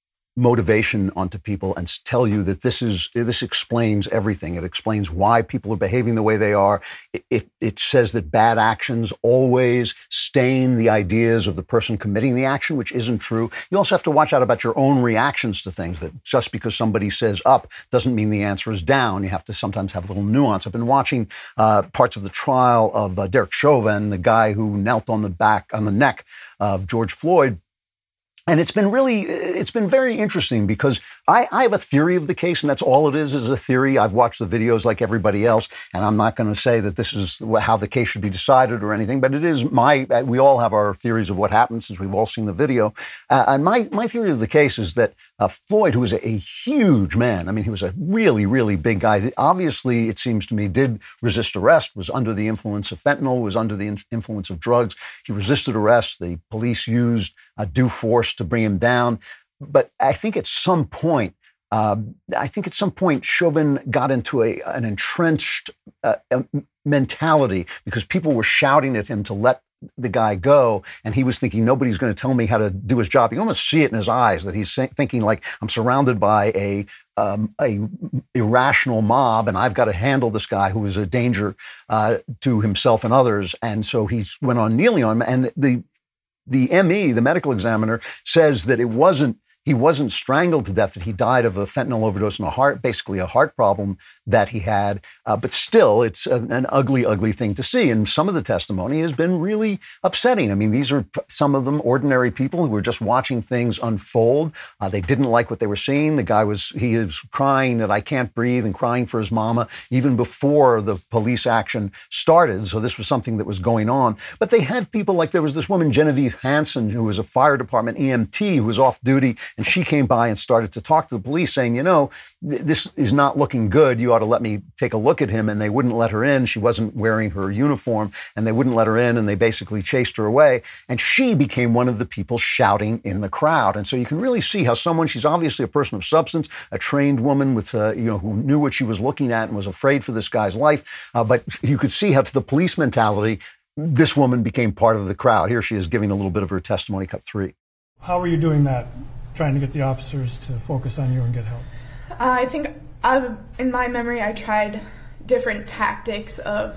motivation onto people and tell you that this is this explains everything. It explains why people are behaving the way they are. It, it, it says that bad actions always stain the ideas of the person committing the action, which isn't true. You also have to watch out about your own reactions to things, that just because somebody says up doesn't mean the answer is down. You have to sometimes have a little nuance. I've been watching uh, parts of the trial of uh, Derek Chauvin, the guy who knelt on the back, on the neck of George Floyd. And it's been really, it's been very interesting because I, I have a theory of the case, and that's all it is, is a theory. I've watched the videos like everybody else, and I'm not going to say that this is how the case should be decided or anything, but it is my, we all have our theories of what happened since we've all seen the video. Uh, and my, my theory of the case is that uh, Floyd, who was a, a huge man, I mean, he was a really, really big guy, obviously, it seems to me, did resist arrest, was under the influence of fentanyl, was under the in- influence of drugs. He resisted arrest. The police used uh, due force to bring him down. But I think at some point, uh, I think at some point, Chauvin got into a an entrenched uh, mentality because people were shouting at him to let the guy go. And he was thinking, nobody's going to tell me how to do his job. You almost see it in his eyes that he's thinking like, I'm surrounded by a, um, a irrational mob and I've got to handle this guy who is a danger uh, to himself and others. And so he went on kneeling on him. And the The M E, the medical examiner, says that it wasn't, he wasn't strangled to death, that he died of a fentanyl overdose and a heart, basically a heart problem that he had. Uh, but still, it's a, an ugly, ugly thing to see. And some of the testimony has been really upsetting. I mean, these are some of them ordinary people who were just watching things unfold. Uh, they didn't like what they were seeing. The guy was, he was crying that I can't breathe and crying for his mama even before the police action started. So this was something that was going on. But they had people like, there was this woman, Genevieve Hansen, who was a fire department E M T who was off duty. And she came by and started to talk to the police saying, you know, th- this is not looking good. You ought to let me take a look at him. And they wouldn't let her in. She wasn't wearing her uniform and they wouldn't let her in. And they basically chased her away. And she became one of the people shouting in the crowd. And so you can really see how someone, she's obviously a person of substance, a trained woman with, uh, you know, who knew what she was looking at and was afraid for this guy's life. Uh, but you could see how to the police mentality, this woman became part of the crowd. Here she is giving a little bit of her testimony, cut three. How were you doing that? Trying to get the officers to focus on you and get help? Uh, I think uh, in my memory, I tried different tactics of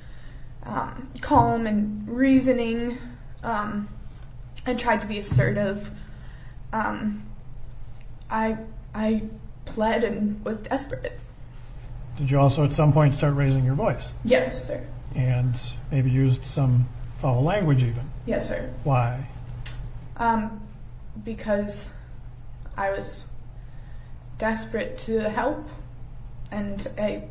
um, calm and reasoning. Um, I tried to be assertive. Um, I I pled and was desperate. Did you also at some point start raising your voice? Yes, sir. And maybe used some foul language even? Yes, sir. Why? Um, because I was desperate to help, and I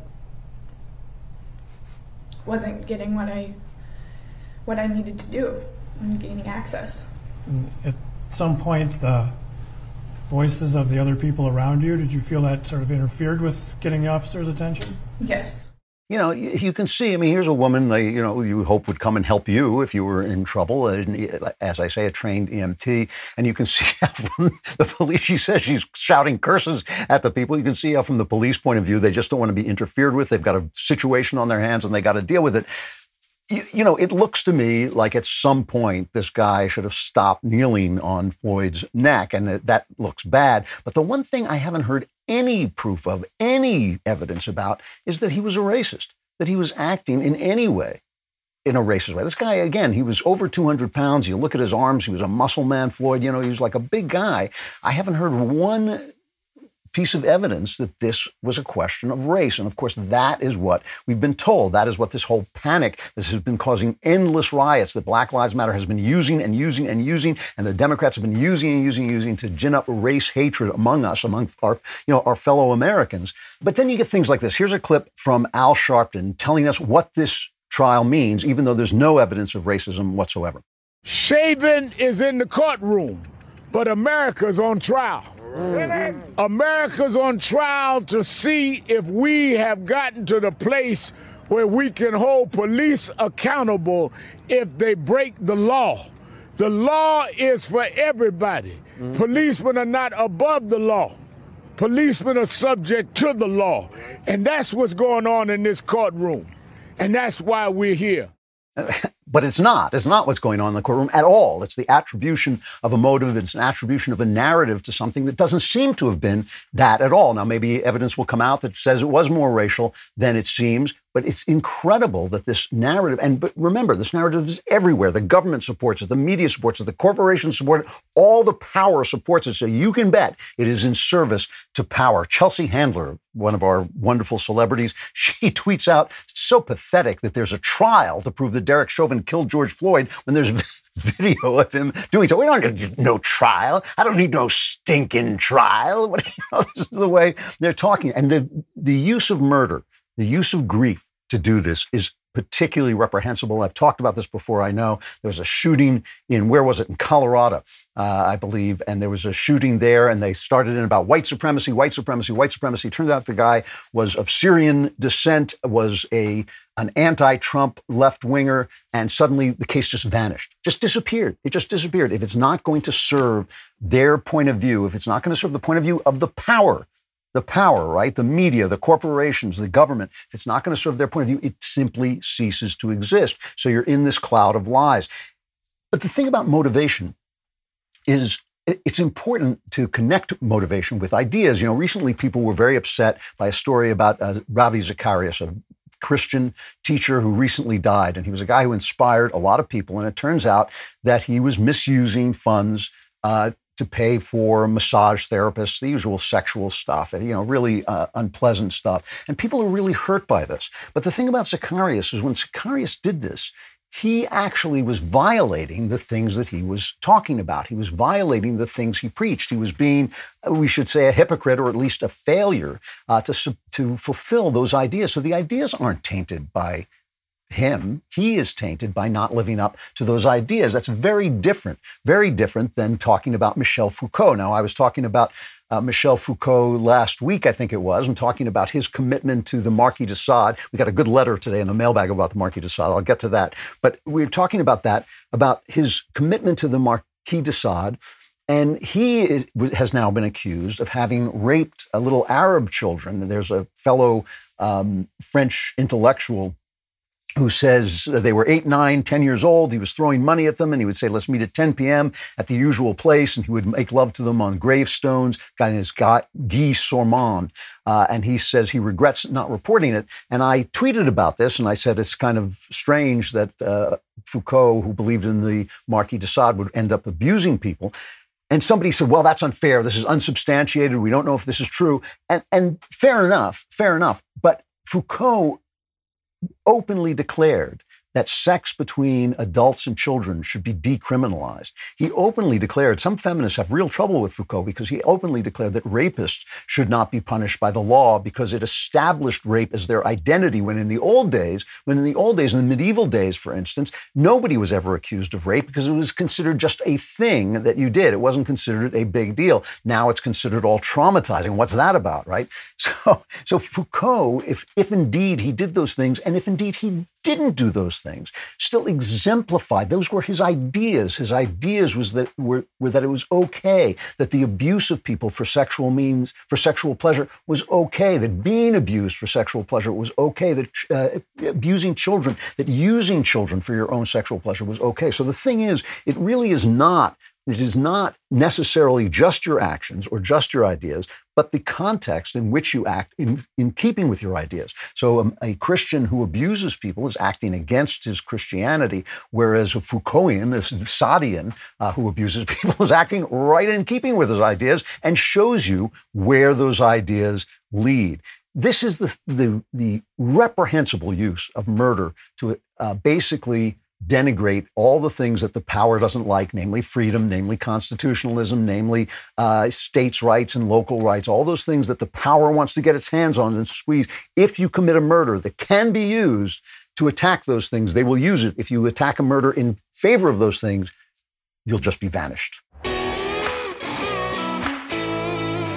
wasn't getting what I what I needed to do and gaining access. And at some point, the voices of the other people around you, did you feel that sort of interfered with getting the officer's attention? Yes. You know, you, you can see, I mean, here's a woman, like, you know, you hope would come and help you if you were in trouble. And, as I say, a trained E M T. And you can see how from the police, she says she's shouting curses at the people. You can see how from the police point of view, they just don't want to be interfered with. They've got a situation on their hands and they got to deal with it. You, you know, it looks to me like at some point this guy should have stopped kneeling on Floyd's neck, and that, that looks bad. But the one thing I haven't heard any proof of, any evidence about, is that he was a racist, that he was acting in any way in a racist way. This guy, again, he was over two hundred pounds. You look at his arms, he was a muscle man, Floyd, you know, he was like a big guy. I haven't heard one piece of evidence that this was a question of race. And of course, that is what we've been told. That is what this whole panic, this has been causing endless riots that Black Lives Matter has been using and using and using, and the Democrats have been using and using and using to gin up race hatred among us, among our, you know, our fellow Americans. But then you get things like this. Here's a clip from Al Sharpton telling us what this trial means, even though there's no evidence of racism whatsoever. Chauvin is in the courtroom, but America's on trial. Mm-hmm. America's on trial to see if we have gotten to the place where we can hold police accountable if they break the law. The law is for everybody. Mm-hmm. Policemen are not above the law. Policemen are subject to the law. And that's what's going on in this courtroom. And that's why we're here. But it's not. It's not what's going on in the courtroom at all. It's the attribution of a motive. It's an attribution of a narrative to something that doesn't seem to have been that at all. Now, maybe evidence will come out that says it was more racial than it seems, but it's incredible that this narrative, and but remember, this narrative is everywhere. The government supports it. The media supports it. The corporations support it. All the power supports it. So you can bet it is in service to power. Chelsea Handler, one of our wonderful celebrities, she tweets out, it's so pathetic that there's a trial to prove that Derek Chauvin killed George Floyd when there's video of him doing so. We don't need no trial. I don't need no stinking trial. What, you know, this is the way they're talking. And the, the use of murder, the use of grief to do this is particularly reprehensible. I've talked about this before, I know. There was a shooting in, where was it? In Colorado, uh, I believe. And there was a shooting there, and they started in about white supremacy, white supremacy, white supremacy. Turns out the guy was of Syrian descent, was a an anti-Trump left-winger, and suddenly the case just vanished, just disappeared. It just disappeared. If it's not going to serve their point of view, if it's not going to serve the point of view of the power, the power, right? The media, the corporations, the government, if it's not going to serve their point of view, it simply ceases to exist. So you're in this cloud of lies. But the thing about motivation is it's important to connect motivation with ideas. You know, recently people were very upset by a story about uh, Ravi Zacharias, a Christian teacher who recently died. And he was a guy who inspired a lot of people. And it turns out that he was misusing funds uh, to pay for massage therapists, the usual sexual stuff, and, you know, really uh, unpleasant stuff. And people are really hurt by this. But the thing about Zacharias is when Zacharias did this, he actually was violating the things that he was talking about. He was violating the things he preached. He was being, we should say, a hypocrite, or at least a failure uh, to, to fulfill those ideas. So the ideas aren't tainted by him. He is tainted by not living up to those ideas. That's very different, very different than talking about Michel Foucault. Now, I was talking about uh, Michel Foucault last week, I think it was, and talking about his commitment to the Marquis de Sade. We got a good letter today in the mailbag about the Marquis de Sade. I'll get to that. But we were talking about that, about his commitment to the Marquis de Sade. And he has now been accused of having raped a little Arab children. There's a fellow um, French intellectual who says they were eight, nine, ten years old. He was throwing money at them, and he would say, let's meet at ten p.m. at the usual place, and he would make love to them on gravestones. A guy named Guy Sormand, uh, and he says he regrets not reporting it. And I tweeted about this, and I said it's kind of strange that uh, Foucault, who believed in the Marquis de Sade, would end up abusing people. And somebody said, well, that's unfair. This is unsubstantiated. We don't know if this is true. And, and fair enough, fair enough. But Foucault openly declared that sex between adults and children should be decriminalized. He openly declared, some feminists have real trouble with Foucault because he openly declared that rapists should not be punished by the law because it established rape as their identity, when in the old days, when in the old days, in the medieval days, for instance, nobody was ever accused of rape because it was considered just a thing that you did. It wasn't considered a big deal. Now it's considered all traumatizing. What's that about, right? So, so Foucault, if, if indeed he did those things, and if indeed he didn't do those things, still exemplified. Those were his ideas. His ideas was that were, were that it was okay, that the abuse of people for sexual means, for sexual pleasure was okay, that being abused for sexual pleasure was okay, that uh, abusing children, that using children for your own sexual pleasure was okay. So the thing is, it really is not, it is not necessarily just your actions or just your ideas, but the context in which you act in, in keeping with your ideas. So um, a Christian who abuses people is acting against his Christianity, whereas a Foucaultian, this Sadian uh, who abuses people, is acting right in keeping with his ideas and shows you where those ideas lead. This is the, the, the reprehensible use of murder to uh, basically denigrate all the things that the power doesn't like, namely freedom, namely constitutionalism, namely uh, states' rights and local rights, all those things that the power wants to get its hands on and squeeze. If you commit a murder that can be used to attack those things, they will use it. If you attack a murder in favor of those things, you'll just be vanished.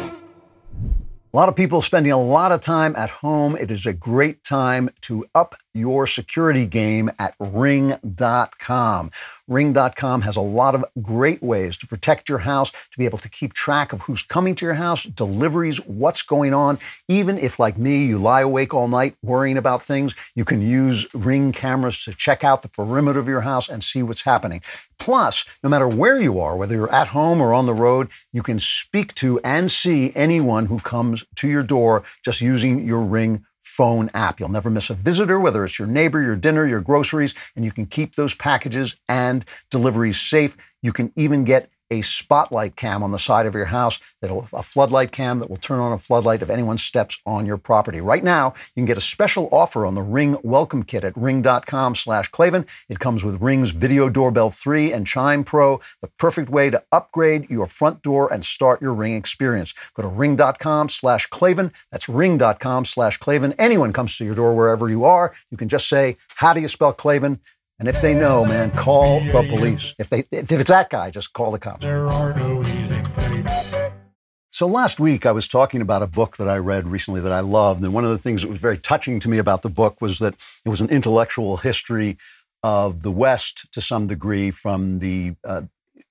A lot of people spending a lot of time at home. It is a great time to up your security game at ring dot com. ring dot com has a lot of great ways to protect your house, to be able to keep track of who's coming to your house, deliveries, what's going on. Even if, like me, you lie awake all night worrying about things, you can use Ring cameras to check out the perimeter of your house and see what's happening. Plus, no matter where you are, whether you're at home or on the road, you can speak to and see anyone who comes to your door just using your Ring phone app. You'll never miss a visitor, whether it's your neighbor, your dinner, your groceries, and you can keep those packages and deliveries safe. You can even get a spotlight cam on the side of your house, that'll a floodlight cam that will turn on a floodlight if anyone steps on your property. Right now, you can get a special offer on the Ring Welcome Kit at ring dot com slash Klavan. It comes with Ring's Video Doorbell three and Chime Pro, the perfect way to upgrade your front door and start your Ring experience. Go to ring dot com slash Klavan. That's ring dot com slash Klavan. Anyone comes to your door wherever you are, you can just say, how do you spell Klavan? And if they know, man, call the police. If they, if it's that guy, just call the cops. There are no easy things. So last week, I was talking about a book that I read recently that I loved. And one of the things that was very touching to me about the book was that it was an intellectual history of the West to some degree, from the uh,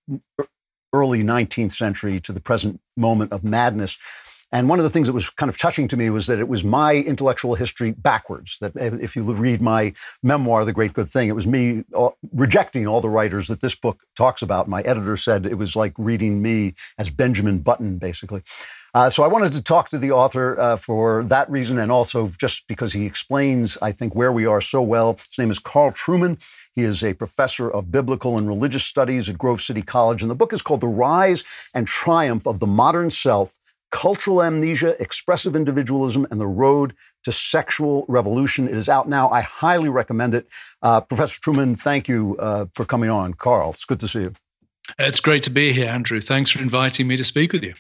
early nineteenth century to the present moment of madness. And one of the things that was kind of touching to me was that it was my intellectual history backwards. That if you read my memoir, The Great Good Thing, it was me rejecting all the writers that this book talks about. My editor said it was like reading me as Benjamin Button, basically. Uh, so I wanted to talk to the author uh, for that reason, and also just because he explains, I think, where we are so well. His name is Carl Trueman. He is a professor of biblical and religious studies at Grove City College. And the book is called The Rise and Triumph of the Modern Self: Cultural Amnesia, Expressive Individualism, and the Road to Sexual Revolution. It is out now. I highly recommend it. Uh, Professor Trueman, thank you uh, for coming on. Carl, it's good to see you. It's great to be here, Andrew. Thanks for inviting me to speak with you.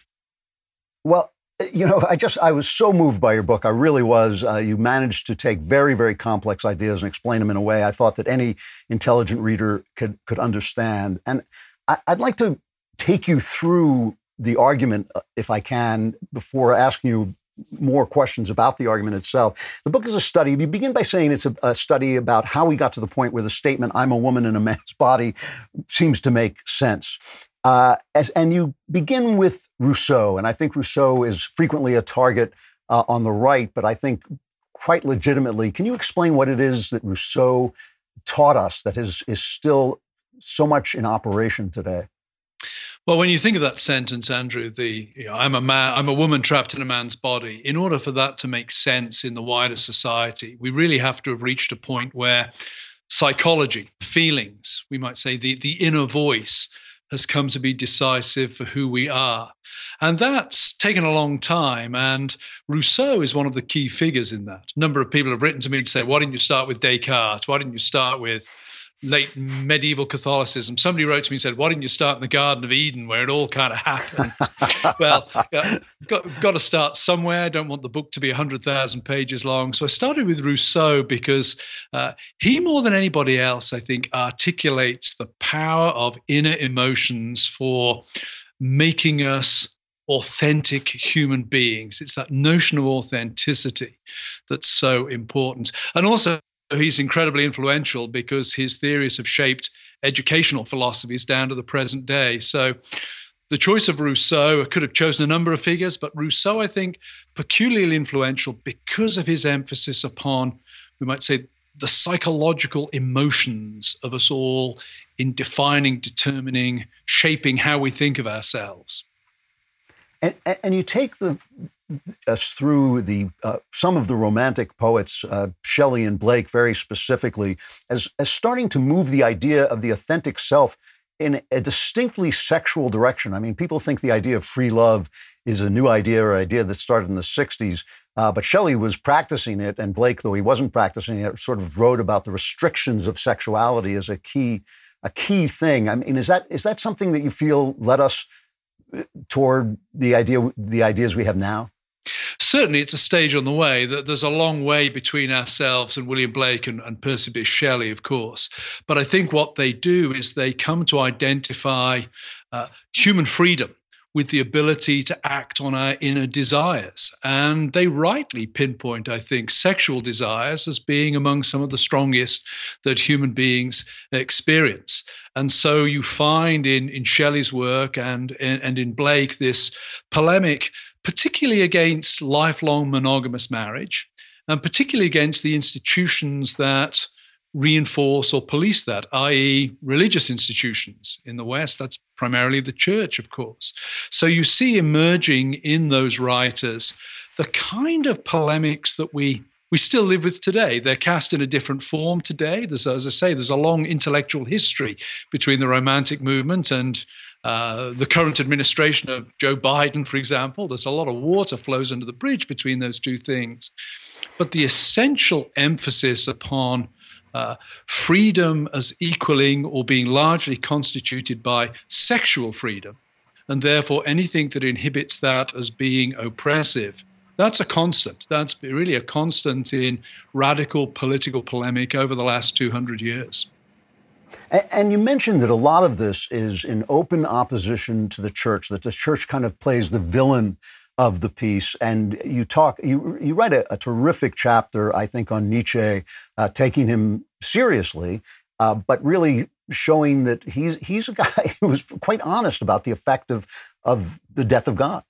Well, you know, I just, I was so moved by your book. I really was. Uh, you managed to take very, very complex ideas and explain them in a way I thought that any intelligent reader could, could understand. And I, I'd like to take you through the argument, if I can, before asking you more questions about the argument itself. The book is a study. You begin by saying it's a, a study about how we got to the point where the statement, I'm a woman in a man's body, seems to make sense. Uh, as, and you begin with Rousseau, and I think Rousseau is frequently a target uh, on the right, but I think quite legitimately. Can you explain what it is that Rousseau taught us that is, is still so much in operation today? Well, when you think of that sentence, Andrew, the you know, I'm a man, I'm a woman trapped in a man's body. In order for that to make sense in the wider society, we really have to have reached a point where psychology, feelings, we might say the, the inner voice, has come to be decisive for who we are. And that's taken a long time. And Rousseau is one of the key figures in that. A number of people have written to me and say, why didn't you start with Descartes? Why didn't you start with late medieval Catholicism? Somebody wrote to me and said, why didn't you start in the Garden of Eden, where it all kind of happened? Well, yeah, got, got to start somewhere. I don't want the book to be one hundred thousand pages long. So I started with Rousseau because uh, he, more than anybody else, I think, articulates the power of inner emotions for making us authentic human beings. It's that notion of authenticity that's so important. And also, he's incredibly influential because his theories have shaped educational philosophies down to the present day. So the choice of Rousseau, I could have chosen a number of figures, but Rousseau, I think, peculiarly influential because of his emphasis upon, we might say, the psychological emotions of us all in defining, determining, shaping how we think of ourselves. And, and you take the us through the uh, some of the Romantic poets, uh, Shelley and Blake very specifically, as, as starting to move the idea of the authentic self in a distinctly sexual direction. I mean, people think the idea of free love is a new idea or idea that started in the sixties, uh, but Shelley was practicing it, and Blake, though he wasn't practicing it, sort of wrote about the restrictions of sexuality as a key a key thing. I mean, is that is that something that you feel led us toward the idea the ideas we have now? Certainly, it's a stage on the way. That there's a long way between ourselves and William Blake and, and Percy Bysshe Shelley, of course. But I think what they do is they come to identify uh, human freedom, with the ability to act on our inner desires. And they rightly pinpoint, I think, sexual desires as being among some of the strongest that human beings experience. And so you find in, in Shelley's work and, and in Blake this polemic, particularly against lifelong monogamous marriage, and particularly against the institutions that reinforce or police that, that is religious institutions in the West. That's primarily the church, of course. So you see emerging in those writers the kind of polemics that we we still live with today. They're cast in a different form today. There's, as I say, there's a long intellectual history between the Romantic movement and uh, the current administration of Joe Biden, for example. There's a lot of water flows under the bridge between those two things. But the essential emphasis upon Uh, freedom as equaling or being largely constituted by sexual freedom, and therefore anything that inhibits that as being oppressive, that's a constant. That's really a constant in radical political polemic over the last two hundred years. And, and you mentioned that a lot of this is in open opposition to the church, that the church kind of plays the villain of the piece. And you talk, you you write a, a terrific chapter, I think, on Nietzsche, uh, taking him seriously, uh, but really showing that he's he's a guy who was quite honest about the effect of of the death of God.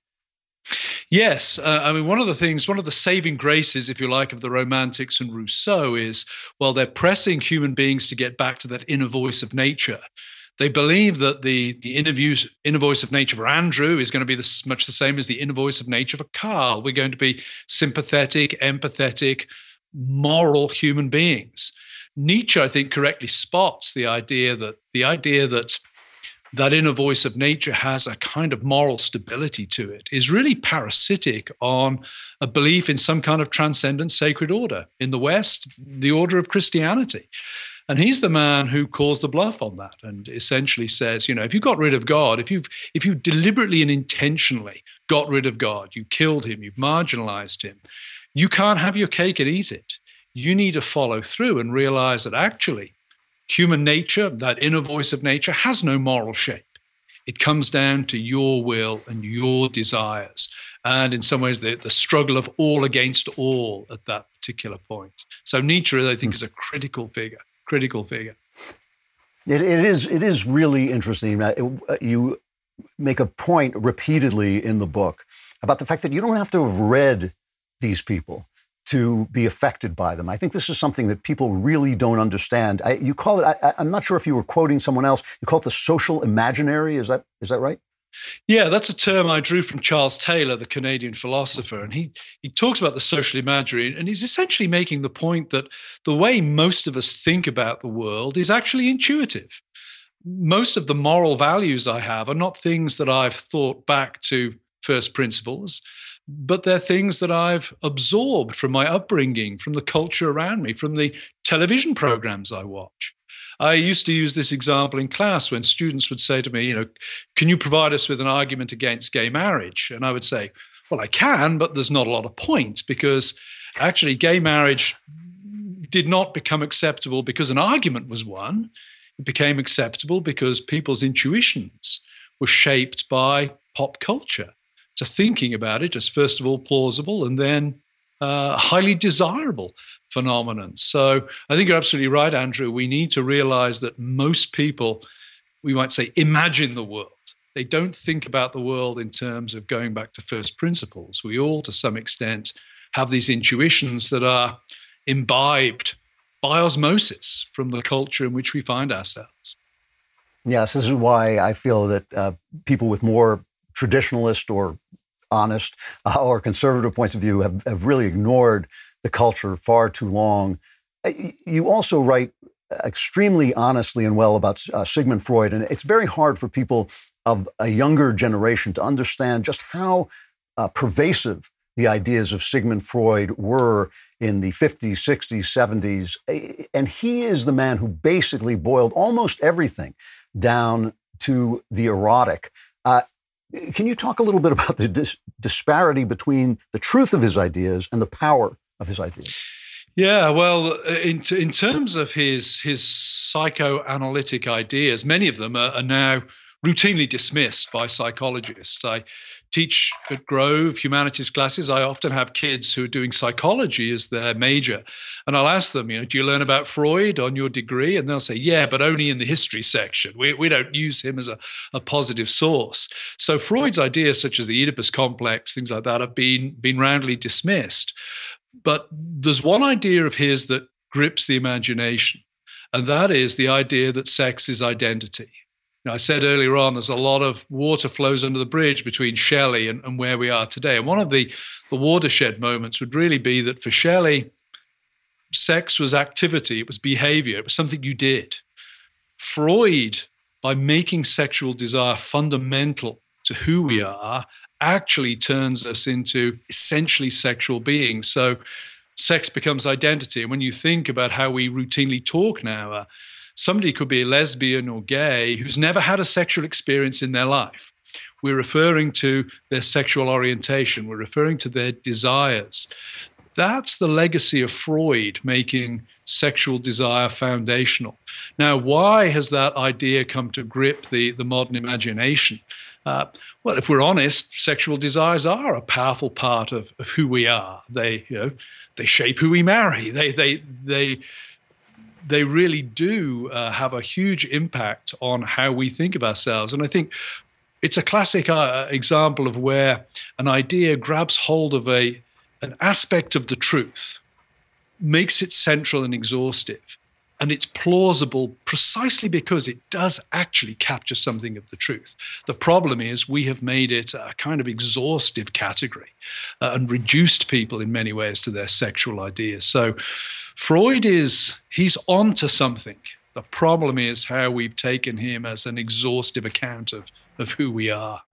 Yes, uh, I mean, one of the things, one of the saving graces, if you like, of the Romantics and Rousseau is, well, they're pressing human beings to get back to that inner voice of nature. They believe that the, the inner, views, inner voice of nature for Andrew is going to be this, much the same as the inner voice of nature for Carl. We're going to be sympathetic, empathetic, moral human beings. Nietzsche, I think, correctly spots the idea that the idea that that inner voice of nature has a kind of moral stability to it is really parasitic on a belief in some kind of transcendent sacred order. In the West, the order of Christianity. And he's the man who calls the bluff on that and essentially says, you know, if you got rid of God, if you've if you deliberately and intentionally got rid of God, you killed him, you've marginalized him, you can't have your cake and eat it. You need to follow through and realize that actually human nature, that inner voice of nature, has no moral shape. It comes down to your will and your desires. And in some ways, the, the struggle of all against all at that particular point. So Nietzsche, I think, is a critical figure. Critical figure. It, it is. It is really interesting. Uh, it, you make a point repeatedly in the book about the fact that you don't have to have read these people to be affected by them. I think this is something that people really don't understand. I, you call it. I, I'm not sure if you were quoting someone else. You call it the social imaginary. Is that is that right? Yeah, that's a term I drew from Charles Taylor, the Canadian philosopher. And he, he talks about the social imaginary, and he's essentially making the point that the way most of us think about the world is actually intuitive. Most of the moral values I have are not things that I've thought back to first principles, but they're things that I've absorbed from my upbringing, from the culture around me, from the television programs I watch. I used to use this example in class when students would say to me, you know, can you provide us with an argument against gay marriage? And I would say, well, I can, but there's not a lot of point, because actually gay marriage did not become acceptable because an argument was won. It became acceptable because people's intuitions were shaped by pop culture to thinking about it as, first of all, plausible and then uh, highly desirable phenomenon. So I think you're absolutely right, Andrew. We need to realize that most people, we might say, imagine the world. They don't think about the world in terms of going back to first principles. We all, to some extent, have these intuitions that are imbibed by osmosis from the culture in which we find ourselves. Yes, this is why I feel that uh, people with more traditionalist or honest uh, or conservative points of view have, have really ignored the culture far too long. You also write extremely honestly and well about uh, Sigmund Freud, and it's very hard for people of a younger generation to understand just how uh, pervasive the ideas of Sigmund Freud were in the fifties, sixties, seventies. And he is the man who basically boiled almost everything down to the erotic. Uh, can you talk a little bit about the dis- disparity between the truth of his ideas and the power of his ideas? Yeah, well, in t- in terms of his his psychoanalytic ideas, many of them are, are now routinely dismissed by psychologists. I teach at Grove humanities classes. I often have kids who are doing psychology as their major. And I'll ask them, you know, do you learn about Freud on your degree? And they'll say, yeah, but only in the history section. We we don't use him as a, a positive source. So Freud's ideas such as the Oedipus complex, things like that, have been, been roundly dismissed. But there's one idea of his that grips the imagination, and that is the idea that sex is identity. Now, I said earlier on, there's a lot of water flows under the bridge between Shelley and, and where we are today. And one of the, the watershed moments would really be that for Shelley, sex was activity, it was behavior, it was something you did. Freud, by making sexual desire fundamental to who we are, actually turns us into essentially sexual beings. So sex becomes identity. And when you think about how we routinely talk now, uh, somebody could be a lesbian or gay who's never had a sexual experience in their life. We're referring to their sexual orientation. We're referring to their desires. That's the legacy of Freud, making sexual desire foundational. Now, why has that idea come to grip the, the modern imagination? Uh, well, if we're honest, sexual desires are a powerful part of, of who we are. They, you know, they shape who we marry. They, they, they, they really do uh, have a huge impact on how we think of ourselves. And I think it's a classic uh, example of where an idea grabs hold of a an aspect of the truth, makes it central and exhaustive, and it's plausible precisely because it does actually capture something of the truth. The problem is we have made it a kind of exhaustive category uh, and reduced people in many ways to their sexual ideas. So Freud is, he's onto something. The problem is how we've taken him as an exhaustive account of, of who we are.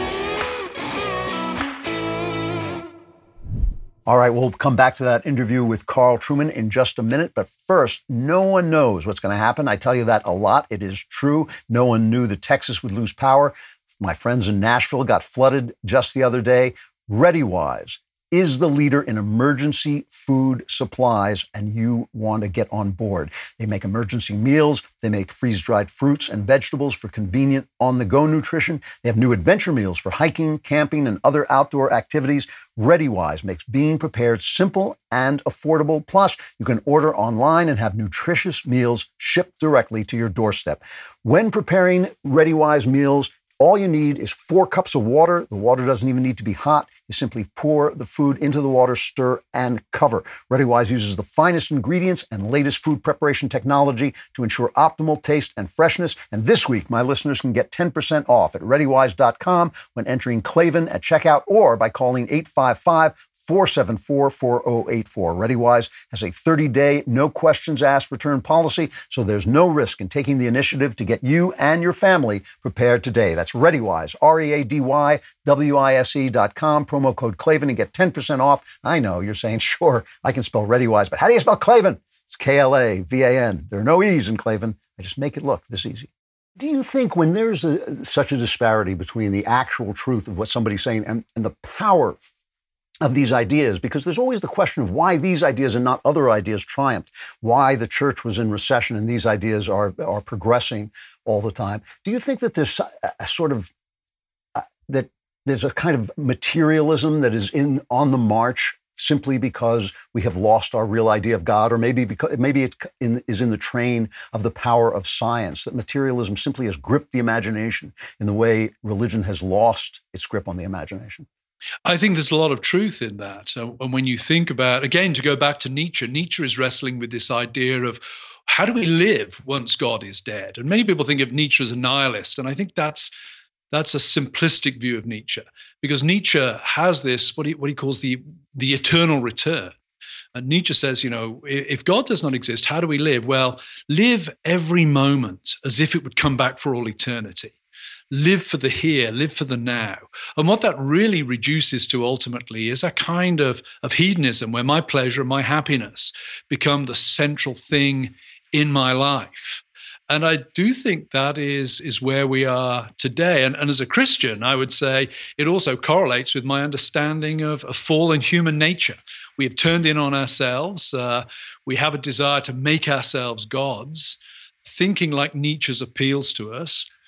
All right, we'll come back to that interview with Carl Trueman in just a minute. But first, no one knows what's going to happen. I tell you that a lot. It is true. No one knew that Texas would lose power. My friends in Nashville got flooded just the other day. ReadyWise is the leader in emergency food supplies, and you want to get on board. They make emergency meals. They make freeze-dried fruits and vegetables for convenient on-the-go nutrition. They have new adventure meals for hiking, camping, and other outdoor activities. ReadyWise makes being prepared simple and affordable. Plus, you can order online and have nutritious meals shipped directly to your doorstep. When preparing ReadyWise meals, all you need is four cups of water. The water doesn't even need to be hot. You simply pour the food into the water, stir, and cover. ReadyWise uses the finest ingredients and latest food preparation technology to ensure optimal taste and freshness. And this week, my listeners can get ten percent off at ready wise dot com when entering Klavan at checkout or by calling eight five five, four seven four, four zero eight four. ReadyWise has a thirty-day, no questions asked return policy, so there's no risk in taking the initiative to get you and your family prepared today. That's ReadyWise, R E A D Y W I S E dot com, promo code Klavan, and get ten percent off. I know you're saying, sure, I can spell ReadyWise, but how do you spell Klavan? It's K L A V A N. There are no E's in Klavan. I just make it look this easy. Do you think when there's a, such a disparity between the actual truth of what somebody's saying and, and the power of these ideas, because there's always the question of why these ideas and not other ideas triumphed, why the church was in recession and these ideas are, are progressing all the time. Do you think that there's a, a sort of, uh, that there's a kind of materialism that is in on the march simply because we have lost our real idea of God, or maybe because maybe it in, is in the train of the power of science, that materialism simply has gripped the imagination in the way religion has lost its grip on the imagination? I think there's a lot of truth in that. Uh, and when you think about, again, to go back to Nietzsche, Nietzsche is wrestling with this idea of how do we live once God is dead? And many people think of Nietzsche as a nihilist. And I think that's that's a simplistic view of Nietzsche, because Nietzsche has this, what he, what he calls the, the eternal return. And Nietzsche says, you know, if God does not exist, how do we live? Well, live every moment as if it would come back for all eternity. Live for the here, live for the now. And what that really reduces to ultimately is a kind of, of hedonism where my pleasure and my happiness become the central thing in my life. And I do think that is, is where we are today. And, and as a Christian, I would say it also correlates with my understanding of, of fallen human nature. We have turned in on ourselves. Uh, we have a desire to make ourselves gods. Thinking like Nietzsche's appeals to us.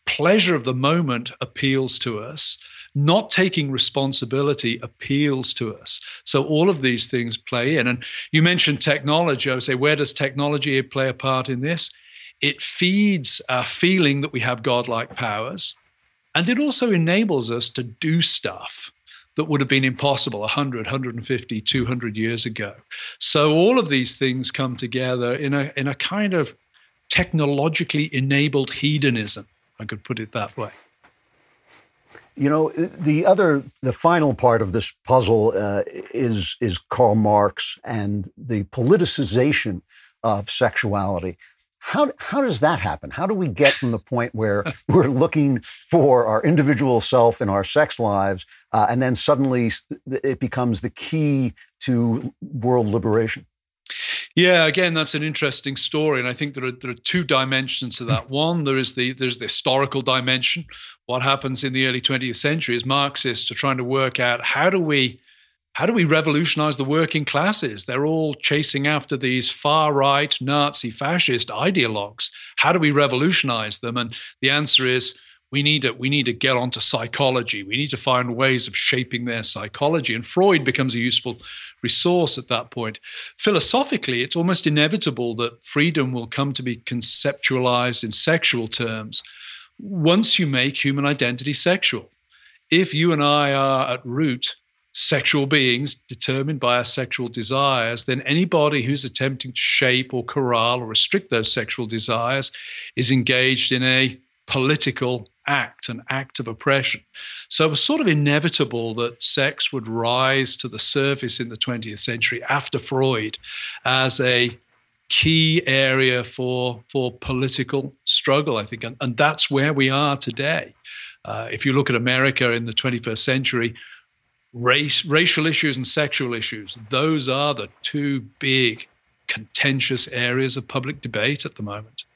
pleasure of the moment appeals to us. Not taking responsibility appeals to us. So all of these things play in. And you mentioned technology. I would say, where does technology play a part in this? It feeds our feeling that we have godlike powers. And it also enables us to do stuff that would have been impossible one hundred, one hundred fifty, two hundred years ago. So all of these things come together in a in a kind of technologically enabled hedonism, I could put it that way. You know, the other, the final part of this puzzle uh, is is Karl Marx and the politicization of sexuality. How how does that happen? How do we get from the point where we're looking for our individual self in our sex lives, uh, and then suddenly it becomes the key to world liberation? Yeah, again, that's an interesting story, and I think there are there are two dimensions to that. One, there is the there's the historical dimension. What happens in the early twentieth century is Marxists are trying to work out how do we how do we revolutionize the working classes? They're all chasing after these far-right Nazi fascist ideologues. How do we revolutionize them? And the answer is we need to we need to get onto psychology. We need to find ways of shaping their psychology. And Freud becomes a useful resource at that point. Philosophically, it's almost inevitable that freedom will come to be conceptualized in sexual terms once you make human identity sexual. If you and I are at root sexual beings determined by our sexual desires, then anybody who's attempting to shape or corral or restrict those sexual desires is engaged in a political act, an act of oppression. So it was sort of inevitable that sex would rise to the surface in the twentieth century after Freud as a key area for, for political struggle, I think. And, and that's where we are today. Uh, if you look at America in the twenty-first century, race, racial issues and sexual issues, those are the two big contentious areas of public debate at the moment.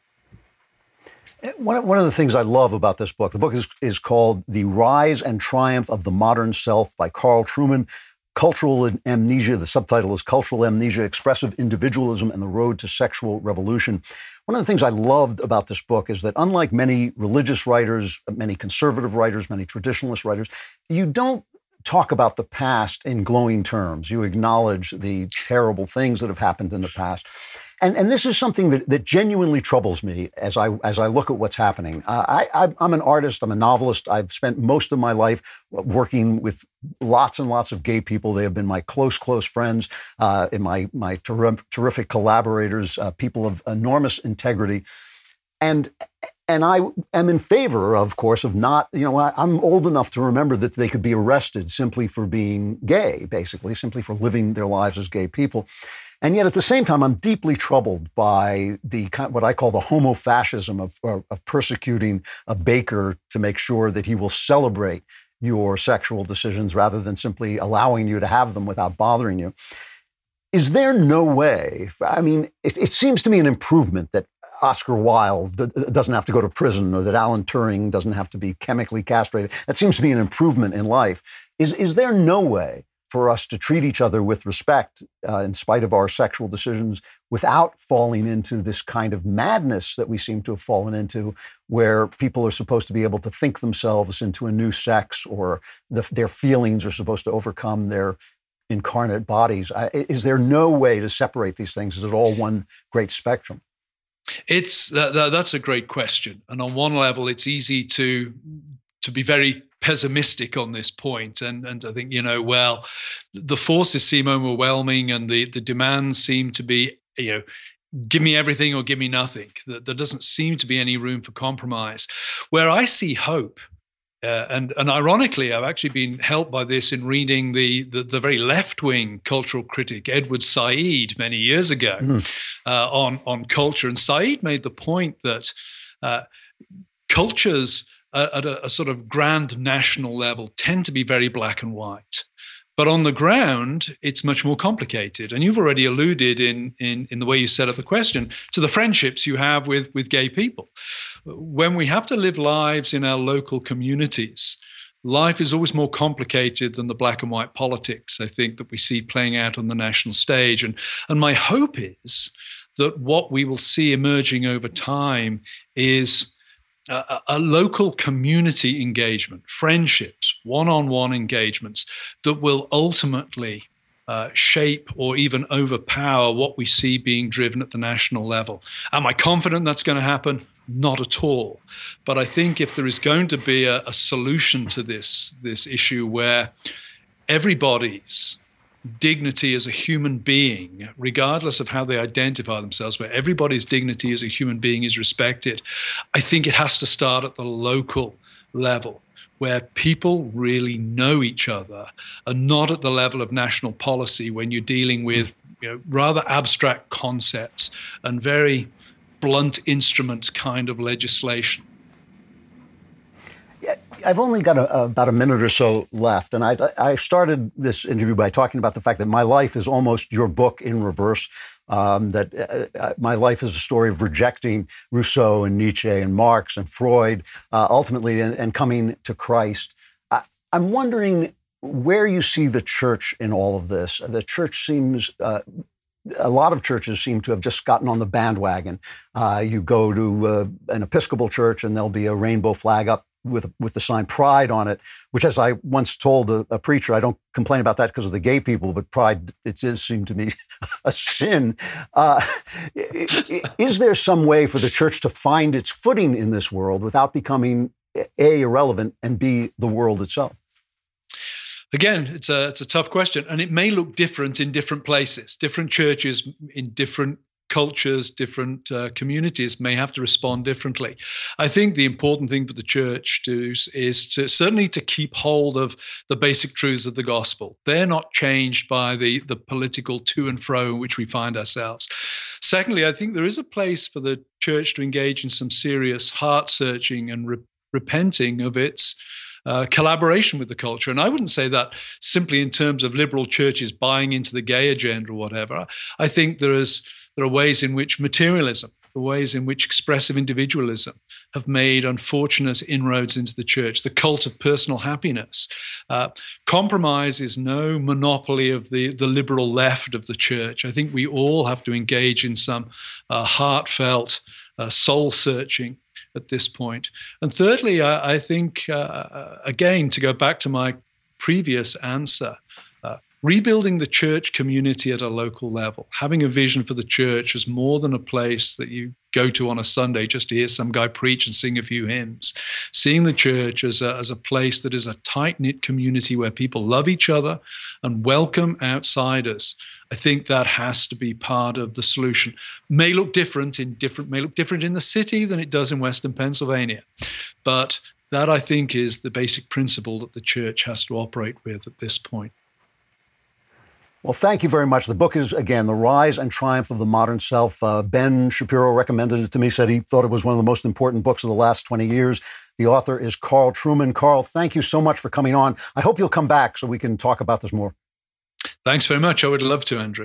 One, one of the things I love about this book, the book is, is called The Rise and Triumph of the Modern Self by Carl Trueman. Cultural Amnesia, the subtitle is Cultural Amnesia, Expressive Individualism and the Road to Sexual Revolution. One of the things I loved about this book is that unlike many religious writers, many conservative writers, many traditionalist writers, you don't talk about the past in glowing terms. You acknowledge the terrible things that have happened in the past. And, and this is something that, that genuinely troubles me as I as I look at what's happening. Uh, I, I'm an artist. I'm a novelist. I've spent most of my life working with lots and lots of gay people. They have been my close, close friends, uh, and my my ter- terrific collaborators, uh, people of enormous integrity. And and I am in favor, of course, of not, you know, I, I'm old enough to remember that they could be arrested simply for being gay, basically, simply for living their lives as gay people. And yet, at the same time, I'm deeply troubled by the what I call the homo-fascism of, of persecuting a baker to make sure that he will celebrate your sexual decisions rather than simply allowing you to have them without bothering you. Is there no way? I mean, it, it seems to me an improvement that Oscar Wilde doesn't have to go to prison or that Alan Turing doesn't have to be chemically castrated. That seems to be an improvement in life. Is, is there no way for us to treat each other with respect uh, in spite of our sexual decisions without falling into this kind of madness that we seem to have fallen into, where people are supposed to be able to think themselves into a new sex, or the, their feelings are supposed to overcome their incarnate bodies? I, is there no way to separate these things? Is it all one great spectrum? It's that, that, that's a great question. And on one level, it's easy to to be very pessimistic on this point. And, and I think, you know, well, the forces seem overwhelming and the, the demands seem to be, you know, give me everything or give me nothing. There, there doesn't seem to be any room for compromise. Where I see hope, uh, and, and ironically, I've actually been helped by this in reading the, the, the very left-wing cultural critic, Edward Said, many years ago mm. uh, on, on culture. And Said made the point that uh, cultures Uh, at a, a sort of grand national level tend to be very black and white. But on the ground, it's much more complicated. And you've already alluded in, in, in the way you set up the question to the friendships you have with, with gay people. When we have to live lives in our local communities, life is always more complicated than the black and white politics, I think, that we see playing out on the national stage. And, and my hope is that what we will see emerging over time is a, a local community engagement, friendships, one-on-one engagements that will ultimately uh, shape or even overpower what we see being driven at the national level. Am I confident that's going to happen? Not at all. But I think if there is going to be a, a solution to this, this issue where everybody's dignity as a human being, regardless of how they identify themselves, where everybody's dignity as a human being is respected, I think it has to start at the local level, where people really know each other, and not at the level of national policy when you're dealing with, you know, rather abstract concepts and very blunt instrument kind of legislation. I've only got a, about a minute or so left, and I, I started this interview by talking about the fact that my life is almost your book in reverse, um, that uh, my life is a story of rejecting Rousseau and Nietzsche and Marx and Freud, uh, ultimately, and, and coming to Christ. I, I'm wondering where you see the church in all of this. The church seems... Uh, A lot of churches seem to have just gotten on the bandwagon. Uh, you go to uh, an Episcopal church and there'll be a rainbow flag up with with the sign Pride on it, which, as I once told a, a preacher, I don't complain about that because of the gay people, but Pride, it does seem to me a sin. Uh, is there some way for the church to find its footing in this world without becoming A, irrelevant, and B, the world itself? Again, it's a it's a tough question, and it may look different in different places. Different churches in different cultures, different uh, communities may have to respond differently. I think the important thing for the church to do is to certainly to keep hold of the basic truths of the gospel. They're not changed by the the political to and fro in which we find ourselves. Secondly, I think there is a place for the church to engage in some serious heart searching and re- repenting of its Uh, collaboration with the culture. And I wouldn't say that simply in terms of liberal churches buying into the gay agenda or whatever. I think there is there are ways in which materialism, the ways in which expressive individualism have made unfortunate inroads into the church, the cult of personal happiness. Uh, compromise is no monopoly of the, the liberal left of the church. I think we all have to engage in some uh, heartfelt, uh, soul-searching at this point. And thirdly, I, I think, uh, again, to go back to my previous answer, uh, rebuilding the church community at a local level, having a vision for the church as more than a place that you go to on a Sunday just to hear some guy preach and sing a few hymns, seeing the church as a, as a place that is a tight-knit community where people love each other and welcome outsiders. I think that has to be part of the solution. May look different in different, may look different in the city than it does in Western Pennsylvania. But that, I think, is the basic principle that the church has to operate with at this point. Well, thank you very much. The book is, again, The Rise and Triumph of the Modern Self. Uh, Ben Shapiro recommended it to me, said he thought it was one of the most important books of the last twenty years. The author is Carl Trueman. Carl, thank you so much for coming on. I hope you'll come back so we can talk about this more. Thanks very much. I would love to, Andrew.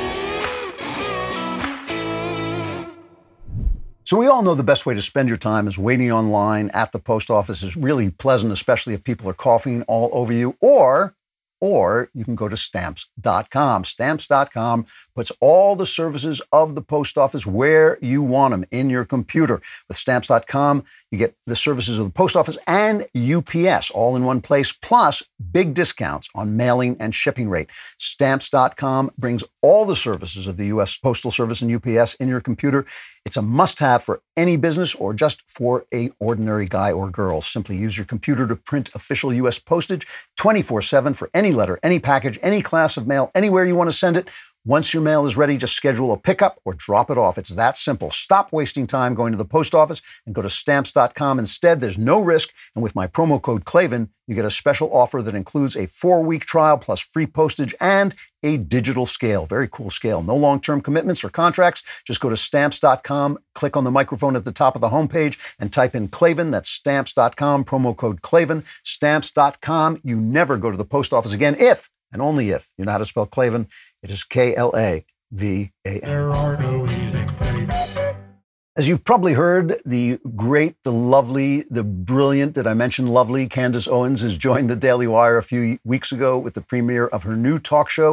So we all know the best way to spend your time is waiting online at the post office. Is really pleasant, especially if people are coughing all over you. Or, or you can go to stamps dot com. Stamps dot com puts all the services of the post office where you want them, in your computer. With Stamps dot com, you get the services of the post office and U P S all in one place, plus big discounts on mailing and shipping rate. Stamps dot com brings all the services of the U S Postal Service and U P S in your computer. It's a must-have for any business or just for a ordinary guy or girl. Simply use your computer to print official U S postage twenty-four seven for any letter, any package, any class of mail, anywhere you want to send it. Once your mail is ready, just schedule a pickup or drop it off. It's that simple. Stop wasting time going to the post office and go to Stamps dot com instead. There's no risk. And with my promo code Klavan, you get a special offer that includes a four-week trial plus free postage and a digital scale. Very cool scale. No long-term commitments or contracts. Just go to Stamps dot com, click on the microphone at the top of the homepage, and type in Klavan. That's Stamps dot com, promo code Klavan. Stamps dot com. You never go to the post office again if, and only if, you know how to spell Klavan. It is K L A V A N. There are no easy things. As you've probably heard, the great, the lovely, the brilliant, did I mention lovely, Candace Owens has joined the Daily Wire a few weeks ago with the premiere of her new talk show,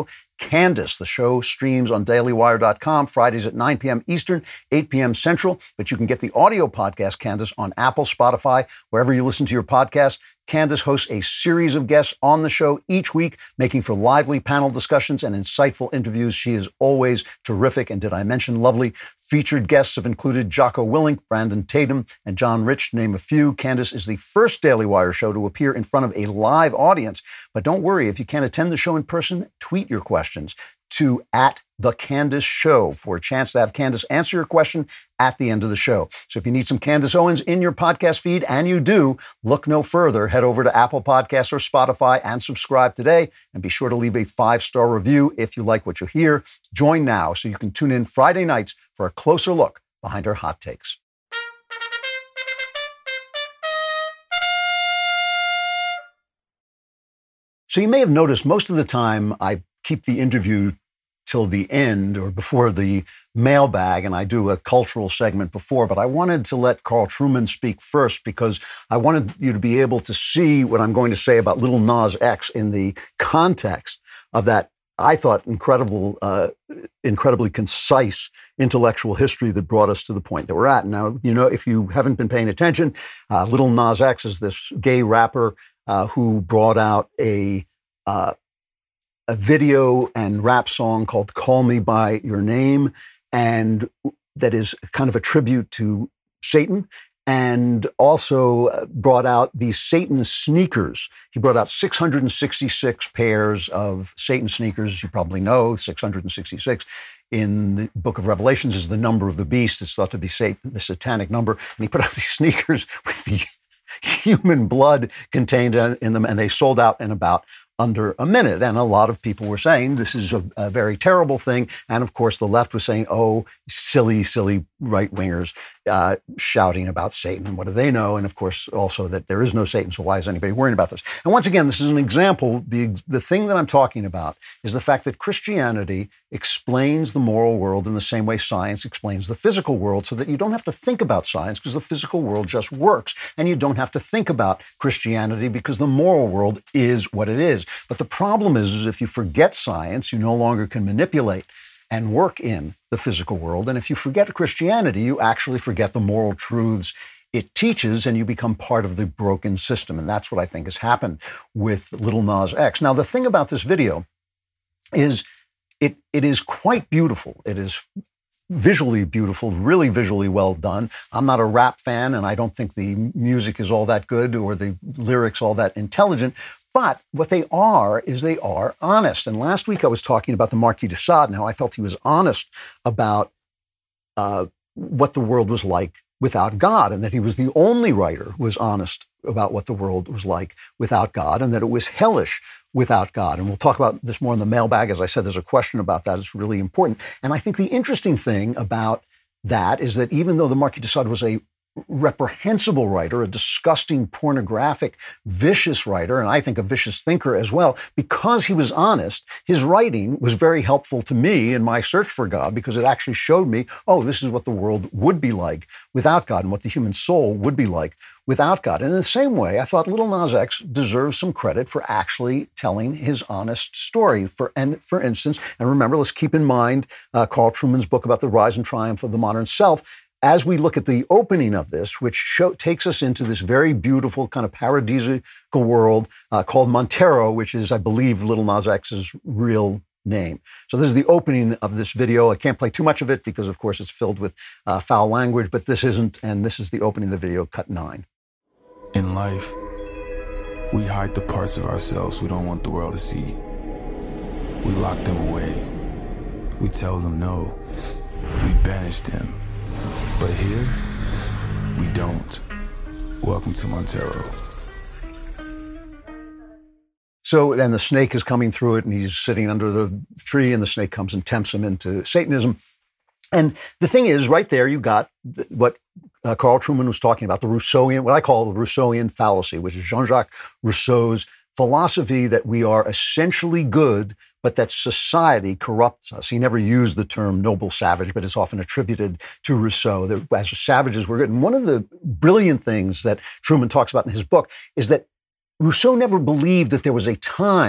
Candace. The show streams on daily wire dot com Fridays at nine p.m. Eastern, eight p.m. Central, but you can get the audio podcast Candace on Apple, Spotify, wherever you listen to your podcast. Candace hosts a series of guests on the show each week, making for lively panel discussions and insightful interviews. She is always terrific. And did I mention lovely featured guests have included Jocko Willink, Brandon Tatum, and John Rich, to name a few. Candace is the first Daily Wire show to appear in front of a live audience. But don't worry, if you can't attend the show in person, tweet your questions to at The Candace Show for a chance to have Candace answer your question at the end of the show. So if you need some Candace Owens in your podcast feed, and you do, look no further. Head over to Apple Podcasts or Spotify and subscribe today. And be sure to leave a five-star review if you like what you hear. Join now so you can tune in Friday nights for a closer look behind her hot takes. So you may have noticed most of the time I keep the interview till the end or before the mailbag, and I do a cultural segment before, but I wanted to let Carl Trueman speak first because I wanted you to be able to see what I'm going to say about Lil Nas X in the context of that, I thought, incredible, uh, incredibly concise intellectual history that brought us to the point that we're at. Now, you know, if you haven't been paying attention, uh, Lil Nas X is this gay rapper uh, who brought out a uh, a video and rap song called Call Me By Your Name, and that is kind of a tribute to Satan, and also brought out these Satan sneakers. He brought out six hundred sixty-six pairs of Satan sneakers. As you probably know, six hundred sixty-six in the book of Revelations is the number of the beast. It's thought to be Satan, the satanic number. And he put out these sneakers with the human blood contained in them, and they sold out in about under a minute. And a lot of people were saying this is a, a very terrible thing. And of course, the left was saying, oh, silly, silly right-wingers uh, shouting about Satan. What do they know? And of course, also that there is no Satan. So why is anybody worrying about this? And once again, this is an example. The, the thing that I'm talking about is the fact that Christianity explains the moral world in the same way science explains the physical world, so that you don't have to think about science because the physical world just works. And you don't have to think about Christianity because the moral world is what it is. But the problem is, is if you forget science, you no longer can manipulate and work in the physical world. And if you forget Christianity, you actually forget the moral truths it teaches, and you become part of the broken system. And that's what I think has happened with Lil Nas X. Now, the thing about this video is it it is quite beautiful. It is visually beautiful, really visually well done. I'm not a rap fan, and I don't think the music is all that good or the lyrics all that intelligent. But what they are is they are honest. And last week I was talking about the Marquis de Sade and how I felt he was honest about uh, what the world was like without God, and that he was the only writer who was honest about what the world was like without God, and that it was hellish without God. And we'll talk about this more in the mailbag. As I said, there's a question about that. It's really important. And I think the interesting thing about that is that even though the Marquis de Sade was a reprehensible writer, a disgusting, pornographic, vicious writer, and I think a vicious thinker as well, because he was honest, his writing was very helpful to me in my search for God, because it actually showed me, oh, this is what the world would be like without God and what the human soul would be like without God. And in the same way, I thought Lil Nas X deserves some credit for actually telling his honest story. For and for instance, and remember, let's keep in mind uh, Carl Trueman's book about the rise and triumph of the modern self. As we look at the opening of this, which show, takes us into this very beautiful kind of paradisiacal world uh, called Montero, which is, I believe, Lil Nas X's real name. So this is the opening of this video. I can't play too much of it because, of course, it's filled with uh, foul language, but this isn't, and this is the opening of the video, cut nine. In life, we hide the parts of ourselves we don't want the world to see. We lock them away. We tell them no. We banish them. But here, we don't. Welcome to Montero. So then the snake is coming through it, and he's sitting under the tree, and the snake comes and tempts him into Satanism. And the thing is, right there, you got what uh, Carl Trueman was talking about, the Rousseauian, what I call the Rousseauian fallacy, which is Jean-Jacques Rousseau's philosophy that we are essentially good, but that society corrupts us. He never used the term noble savage, but it's often attributed to Rousseau, that as savages we're good. And one of the brilliant things that Trueman talks about in his book is that Rousseau never believed that there was a time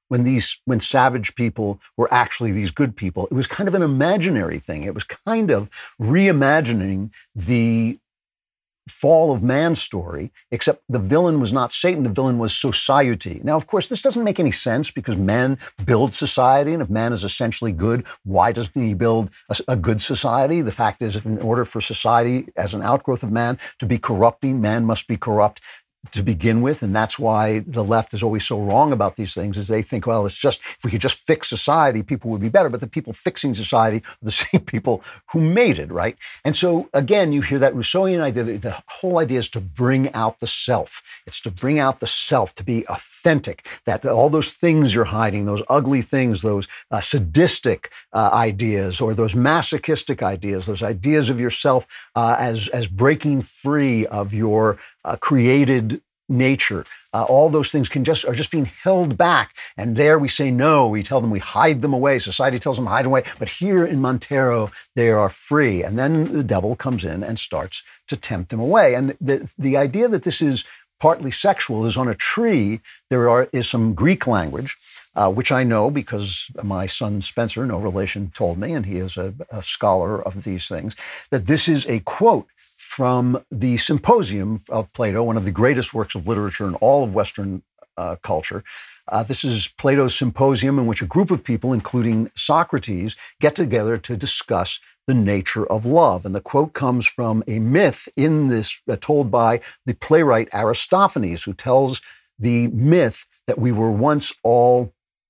when these when savage people were actually these good people. It was kind of an imaginary thing. It was kind of reimagining the fall of man story, except the villain was not Satan, the villain was society. Now, of course, this doesn't make any sense because man builds society, and if man is essentially good, why doesn't he build a, a good society? The fact is, if in order for society as an outgrowth of man to be corrupting, man must be corrupt to begin with, and that's why the left is always so wrong about these things, is they think, well, it's just, if we could just fix society, people would be better, but the people fixing society are the same people who made it, right? And so, again, you hear that Rousseauian idea, that the whole idea is to bring out the self. It's to bring out the self, to be authentic, that all those things you're hiding, those ugly things, those uh, sadistic uh, ideas, or those masochistic ideas, those ideas of yourself uh, as, as breaking free of your uh, created nature. Uh, all those things can just are just being held back. And there we say no. We tell them we hide them away. Society tells them to hide them away. But here in Montero, they are free. And then the devil comes in and starts to tempt them away. And the, the idea that this is partly sexual is on a tree. There are, is some Greek language, uh, which I know because my son Spencer, no relation, told me, and he is a, a scholar of these things, that this is a quote from the Symposium of Plato, one of the greatest works of literature in all of Western uh, culture. Uh, this is Plato's Symposium, in which a group of people, including Socrates, get together to discuss the nature of love. And the quote comes from a myth in this, uh, told by the playwright Aristophanes, who tells the myth that we were once all,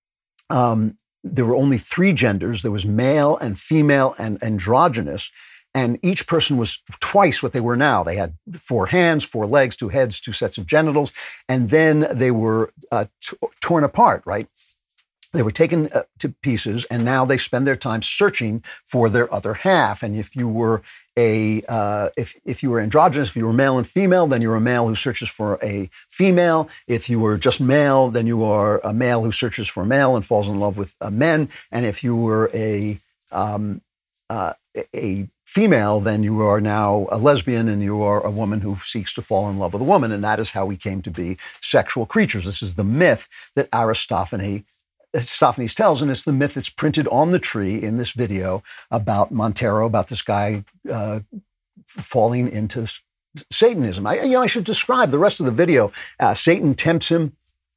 um, there were only three genders. There was male and female and androgynous. And each person was twice what they were now. They had four hands, four legs, two heads, two sets of genitals, and then they were uh, t- torn apart, right? They were taken uh, to pieces, and now they spend their time searching for their other half. And if you were a uh, if if you were androgynous, if you were male and female, then you're a male who searches for a female. If you were just male, then you are a male who searches for a male and falls in love with uh, men. And if you were a um, uh, a female, then you are now a lesbian and you are a woman who seeks to fall in love with a woman. And that is how we came to be sexual creatures. This is the myth that Aristophanes, Aristophanes tells, and it's the myth that's printed on the tree in this video about Montero, about this guy uh, falling into Satanism. I, you know, I should describe the rest of the video. Uh, Satan tempts him.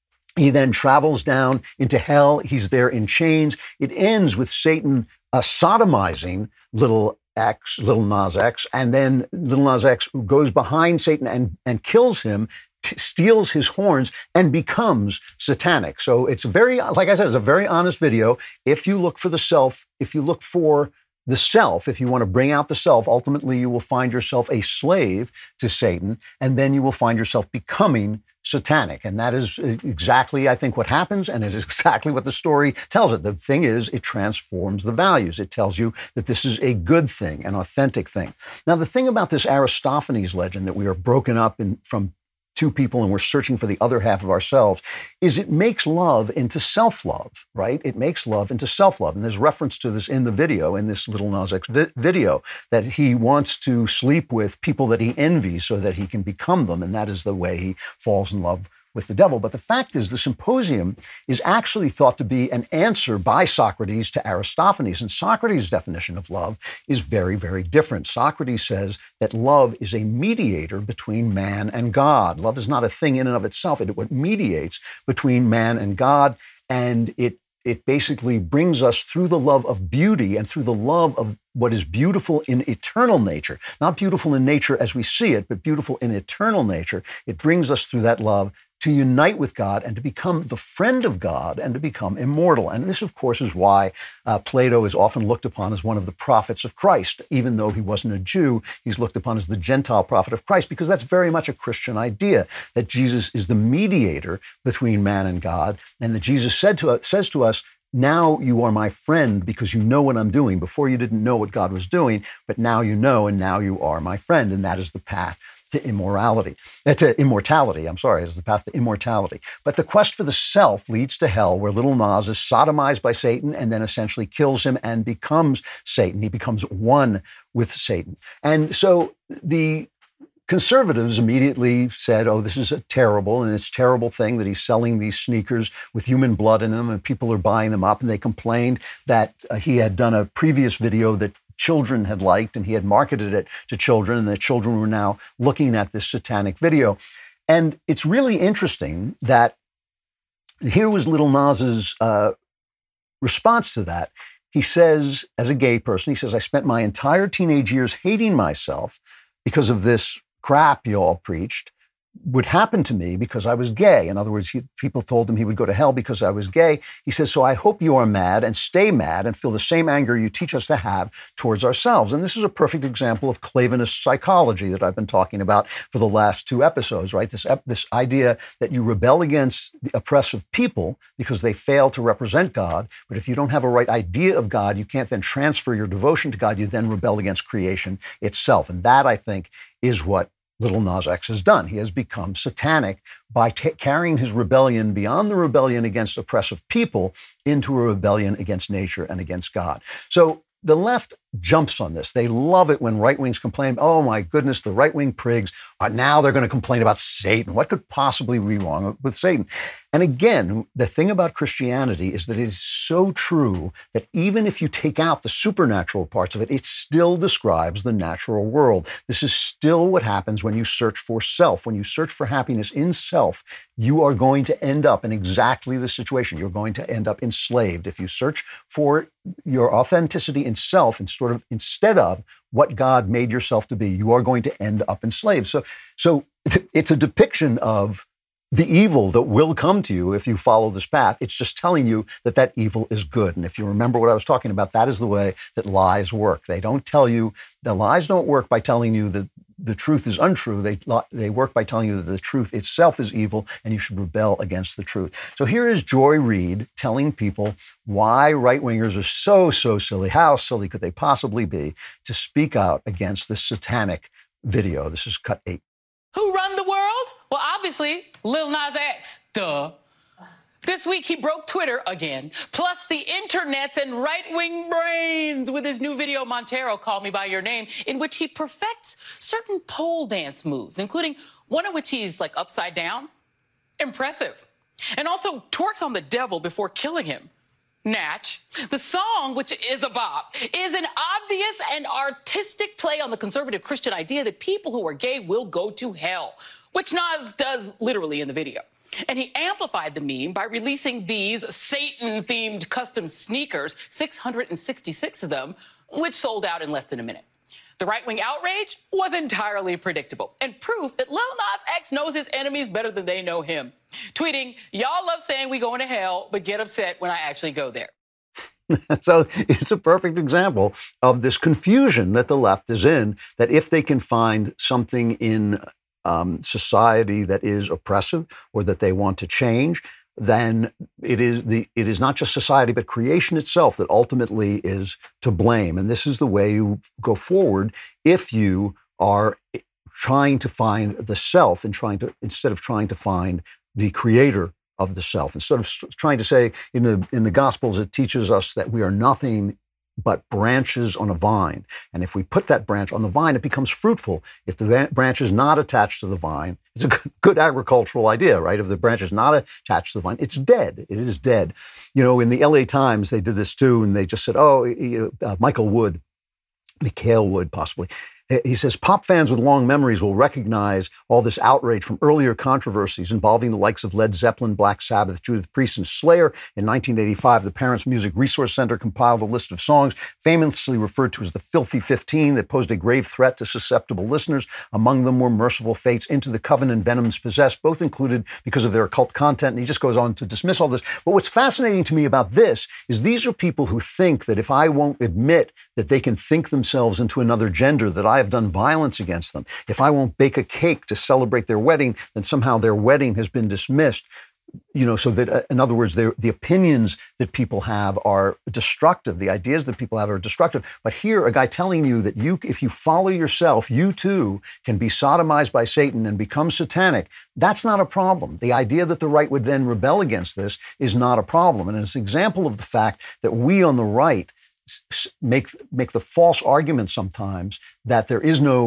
He then travels down into hell. He's there in chains. It ends with Satan uh, sodomizing little X, Little Nas X, and then Little Nas X goes behind Satan and, and kills him, t- steals his horns, and becomes satanic. So it's very, like I said, it's a very honest video. If you look for the self, if you look for the self, if you want to bring out the self, ultimately you will find yourself a slave to Satan, and then you will find yourself becoming satanic. And that is exactly, I think, what happens, and it is exactly what the story tells it. The thing is, it transforms the values. It tells you that this is a good thing, an authentic thing. Now, the thing about this Aristophanes legend, that we are broken up in, from two people and we're searching for the other half of ourselves, is it makes love into self-love, right? It makes love into self-love. And there's reference to this in the video, in this Little Nas X vi- video, that he wants to sleep with people that he envies so that he can become them. And that is the way he falls in love with the devil. But the fact is, the Symposium is actually thought to be an answer by Socrates to Aristophanes. And Socrates' definition of love is very, very different. Socrates says that love is a mediator between man and God. Love is not a thing in and of itself. It what mediates between man and God, and it it basically brings us through the love of beauty and through the love of what is beautiful in eternal nature, not beautiful in nature as we see it, but beautiful in eternal nature. It brings us through that love to unite with God and to become the friend of God and to become immortal. And this, of course, is why uh, Plato is often looked upon as one of the prophets of Christ. Even though he wasn't a Jew, he's looked upon as the Gentile prophet of Christ, because that's very much a Christian idea, that Jesus is the mediator between man and God, and that Jesus said to us, says to us, now you are my friend because you know what I'm doing. Before you didn't know what God was doing, but now you know, and now you are my friend. And that is the path to immorality, uh, to immortality, I'm sorry, it is the path to immortality. But the quest for the self leads to hell, where Little Nas is sodomized by Satan and then essentially kills him and becomes Satan. He becomes one with Satan. And so the conservatives immediately said, oh, this is a terrible, and it's a terrible thing that he's selling these sneakers with human blood in them and people are buying them up. And they complained that uh, he had done a previous video that children had liked and he had marketed it to children, and the children were now looking at this satanic video. And it's really interesting that here was Lil Nas's uh, response to that. He says, as a gay person, he says, I spent my entire teenage years hating myself because of this crap you all preached would happen to me because I was gay. In other words, he, people told him he would go to hell because I was gay. He says, so I hope you are mad and stay mad and feel the same anger you teach us to have towards ourselves. And this is a perfect example of Clavinist psychology that I've been talking about for the last two episodes, right? This, this idea that you rebel against the oppressive people because they fail to represent God. But if you don't have a right idea of God, you can't then transfer your devotion to God. You then rebel against creation itself. And that, I think, is what Lil Nas X has done. He has become satanic by t- carrying his rebellion beyond the rebellion against oppressive people into a rebellion against nature and against God. So the left jumps on this. They love it when right wings complain, oh my goodness, the right wing prigs are now they're going to complain about Satan. What could possibly be wrong with Satan? And again, the thing about Christianity is that it is so true that even if you take out the supernatural parts of it, it still describes the natural world. This is still what happens when you search for self. When you search for happiness in self, you are going to end up in exactly the situation. You're going to end up enslaved. If you search for your authenticity in self and sort of instead of what God made yourself to be, you are going to end up enslaved. So, so it's a depiction of the evil that will come to you if you follow this path. It's just telling you that that evil is good. And if you remember what I was talking about, that is the way that lies work. They don't tell you, the lies don't work by telling you that the truth is untrue. They, they work by telling you that the truth itself is evil and you should rebel against the truth. So here is Joy Reid telling people why right-wingers are so, so silly. How silly could they possibly be to speak out against this satanic video? This is cut eight. Who run the world? Well, obviously, Lil Nas X. Duh. This week, he broke Twitter again, plus the internets and right-wing brains with his new video, Montero, Call Me By Your Name, in which he perfects certain pole dance moves, including one of which he's, like, upside down. Impressive. And also twerks on the devil before killing him. Natch. The song, which is a bop, is an obvious and artistic play on the conservative Christian idea that people who are gay will go to hell, which Nas does literally in the video. And he amplified the meme by releasing these Satan-themed custom sneakers, six hundred sixty-six of them, which sold out in less than a minute. The right-wing outrage was entirely predictable and proof that Lil Nas X knows his enemies better than they know him. Tweeting, y'all love saying we going to hell, but get upset when I actually go there. So it's a perfect example of this confusion that the left is in, that if they can find something in um, society that is oppressive or that they want to change, then it is the it is not just society, but creation itself that ultimately is to blame. And this is the way you go forward if you are trying to find the self and trying to instead of trying to find the creator of the self. Instead of trying to say in the in the Gospels, it teaches us that we are nothing but branches on a vine. And if we put that branch on the vine, it becomes fruitful. If the branch is not attached to the vine, it's a good, good agricultural idea, right? If the branch is not attached to the vine, it's dead. It is dead. You know, in the L A Times, they did this too, and they just said, oh, you know, uh, Michael Wood, Mikhail Wood possibly, he says, pop fans with long memories will recognize all this outrage from earlier controversies involving the likes of Led Zeppelin, Black Sabbath, Judas Priest, and Slayer. In nineteen eighty-five, the Parents Music Resource Center compiled a list of songs famously referred to as the Filthy Fifteen that posed a grave threat to susceptible listeners. Among them were Merciful Fate's Into the Coven and Venom's Possess, both included because of their occult content. And he just goes on to dismiss all this. But what's fascinating to me about this is these are people who think that if I won't admit that they can think themselves into another gender, that I have done violence against them. If I won't bake a cake to celebrate their wedding, then somehow their wedding has been dismissed. You know, so that, uh, in other words, the opinions that people have are destructive. The ideas that people have are destructive. But here, a guy telling you that you, if you follow yourself, you too can be sodomized by Satan and become satanic. That's not a problem. The idea that the right would then rebel against this is not a problem. And it's an example of the fact that we on the right make make the false argument sometimes that there is no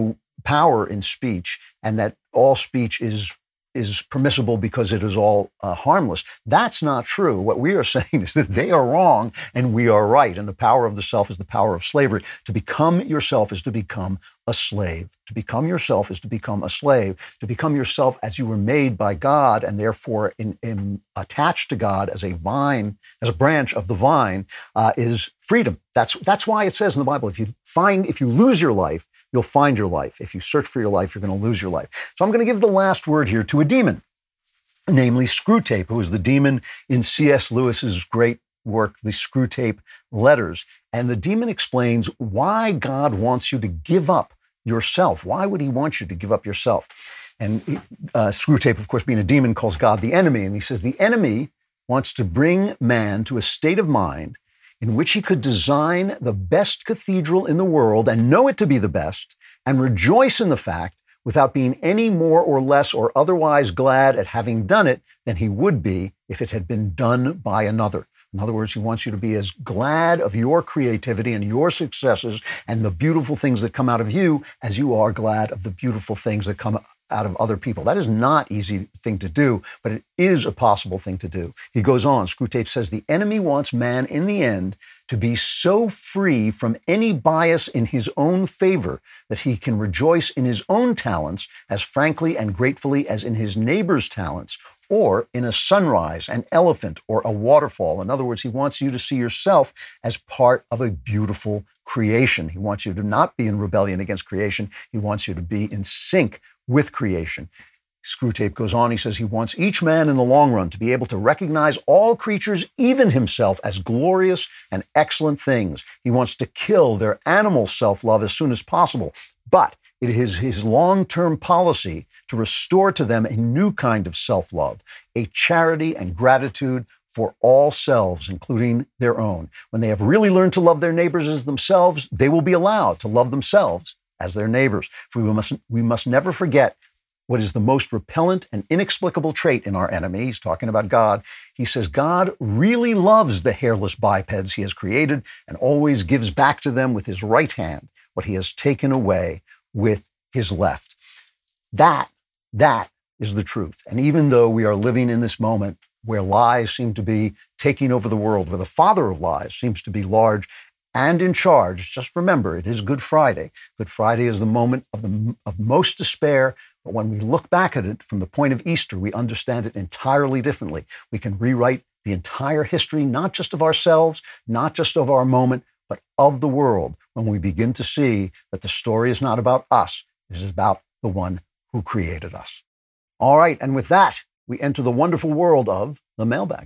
power in speech and that all speech is is permissible because it is all uh, harmless. That's not true. What we are saying is that they are wrong and we are right. And the power of the self is the power of slavery. To become yourself is to become a slave. To become yourself is to become a slave. To become yourself as you were made by God and therefore in, in, attached to God as a vine, as a branch of the vine, uh, is freedom. That's that's why it says in the Bible, if you find, if you lose your life, you'll find your life. If you search for your life, you're going to lose your life. So I'm going to give the last word here to a demon, namely Screwtape, who is the demon in C S Lewis's great work, The Screwtape Letters. And the demon explains why God wants you to give up yourself. Why would he want you to give up yourself? And uh, Screwtape, of course, being a demon, calls God the enemy. And he says the enemy wants to bring man to a state of mind in which he could design the best cathedral in the world and know it to be the best and rejoice in the fact without being any more or less or otherwise glad at having done it than he would be if it had been done by another. In other words, he wants you to be as glad of your creativity and your successes and the beautiful things that come out of you as you are glad of the beautiful things that come out of other people. That is not an easy thing to do, but it is a possible thing to do. He goes on, Screwtape says, the enemy wants man in the end to be so free from any bias in his own favor that he can rejoice in his own talents as frankly and gratefully as in his neighbor's talents, or in a sunrise, an elephant, or a waterfall. In other words, he wants you to see yourself as part of a beautiful creation. He wants you to not be in rebellion against creation. He wants you to be in sync with creation. Screwtape goes on, he says he wants each man in the long run to be able to recognize all creatures, even himself, as glorious and excellent things. He wants to kill their animal self-love as soon as possible. But it is his long-term policy to restore to them a new kind of self-love, a charity and gratitude for all selves, including their own. When they have really learned to love their neighbors as themselves, they will be allowed to love themselves as their neighbors. For we must, we must never forget what is the most repellent and inexplicable trait in our enemy. He's talking about God. He says, God really loves the hairless bipeds he has created and always gives back to them with his right hand what he has taken away with his left. That, that is the truth. And even though we are living in this moment where lies seem to be taking over the world, where the father of lies seems to be large and in charge, just remember, it is Good Friday. Good Friday is the moment of, the, of most despair, but when we look back at it from the point of Easter, we understand it entirely differently. We can rewrite the entire history, not just of ourselves, not just of our moment, but of the world, when we begin to see that the story is not about us, it is about the one who created us. All right, and with that, we enter the wonderful world of the mailbag.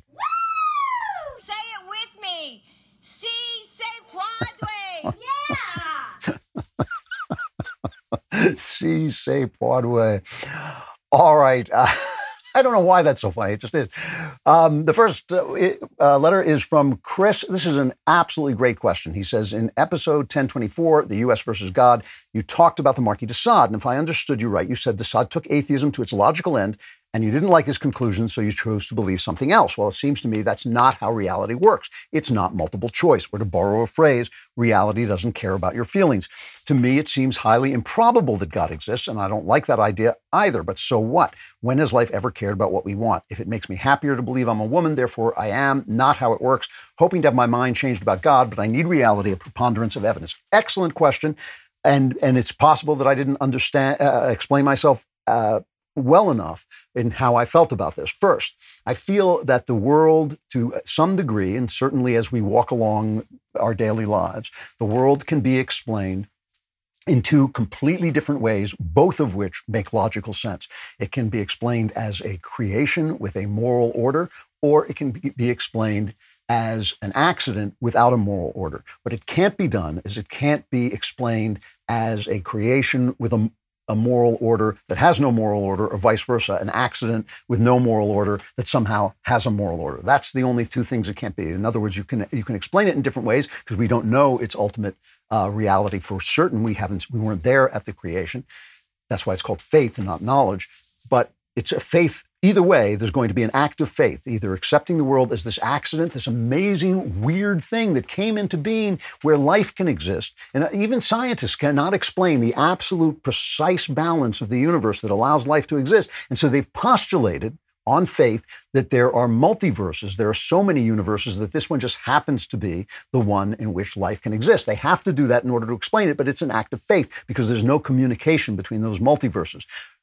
Woo! Say it with me. Si se puede. Yeah. Si se puede. All right. Uh, I don't know why that's so funny. It just is. Um, the first uh, uh, letter is from Chris. This is an absolutely great question. He says, in episode ten twenty-four, The U S versus God, you talked about the Marquis de Sade. And if I understood you right, you said de Sade took atheism to its logical end and you didn't like his conclusions, so you chose to believe something else. Well, it seems to me that's not how reality works. It's not multiple choice. Or to borrow a phrase, reality doesn't care about your feelings. To me, it seems highly improbable that God exists, and I don't like that idea either. But so what? When has life ever cared about what we want? If it makes me happier to believe I'm a woman, therefore I am, not how it works. Hoping to have my mind changed about God, but I need reality, a preponderance of evidence. Excellent question. And, and it's possible that I didn't understand, uh, explain myself uh, well enough in how I felt about this. First, I feel that the world, to some degree, and certainly as we walk along our daily lives, the world can be explained in two completely different ways, both of which make logical sense. It can be explained as a creation with a moral order, or it can be explained as an accident without a moral order. What it can't be done is it can't be explained as a creation with a a moral order that has no moral order, or vice versa, an accident with no moral order that somehow has a moral order. That's the only two things it can't be. In other words, you can you can explain it in different ways because we don't know its ultimate uh, reality for certain. We haven't, we weren't there at the creation. That's why it's called faith and not knowledge. But it's a faith Either way, there's going to be an act of faith, either accepting the world as this accident, this amazing, weird thing that came into being where life can exist. And even scientists cannot explain the absolute precise balance of the universe that allows life to exist. And so they've postulated on faith that there are multiverses. There are so many universes that this one just happens to be the one in which life can exist. They have to do that in order to explain it, but it's an act of faith because there's no communication between those multiverses.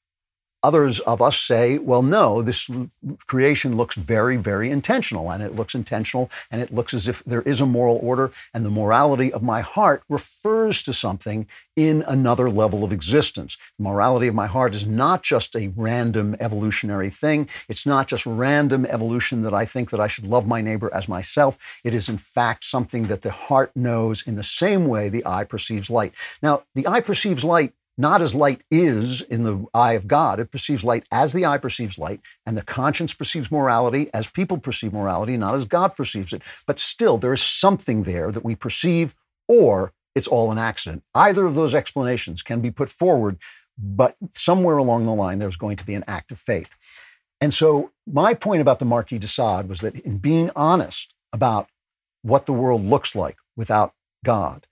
Others of us say, well, no, this creation looks very, very intentional, and it looks intentional, and it looks as if there is a moral order, and the morality of my heart refers to something in another level of existence. The morality of my heart is not just a random evolutionary thing. It's not just random evolution that I think that I should love my neighbor as myself. It is, in fact, something that the heart knows in the same way the eye perceives light. Now, the eye perceives light not as light is in the eye of God. It perceives light as the eye perceives light, and the conscience perceives morality as people perceive morality, not as God perceives it. But still, there is something there that we perceive, or it's all an accident. Either of those explanations can be put forward, but somewhere along the line, there's going to be an act of faith. And so my point about the Marquis de Sade was that in being honest about what the world looks like without God,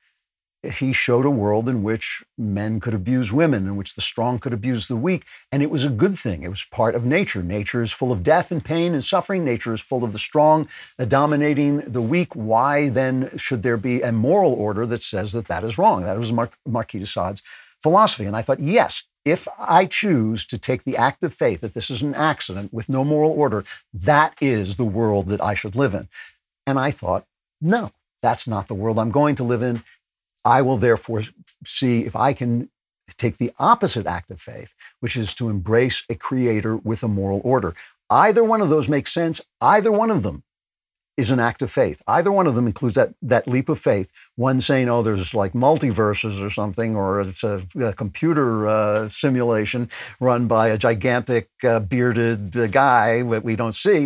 he showed a world in which men could abuse women, in which the strong could abuse the weak, and it was a good thing. It was part of nature. Nature is full of death and pain and suffering. Nature is full of the strong uh, dominating the weak. Why then should there be a moral order that says that that is wrong? That was Mar- Marquis de Sade's philosophy. And I thought, yes, if I choose to take the act of faith that this is an accident with no moral order, that is the world that I should live in. And I thought, no, that's not the world I'm going to live in. I will therefore see if I can take the opposite act of faith, which is to embrace a creator with a moral order. Either one of those makes sense. Either one of them is an act of faith. Either one of them includes that, that leap of faith. One saying, oh, there's like multiverses or something, or it's a, a computer uh, simulation run by a gigantic uh, bearded uh, guy that we don't see.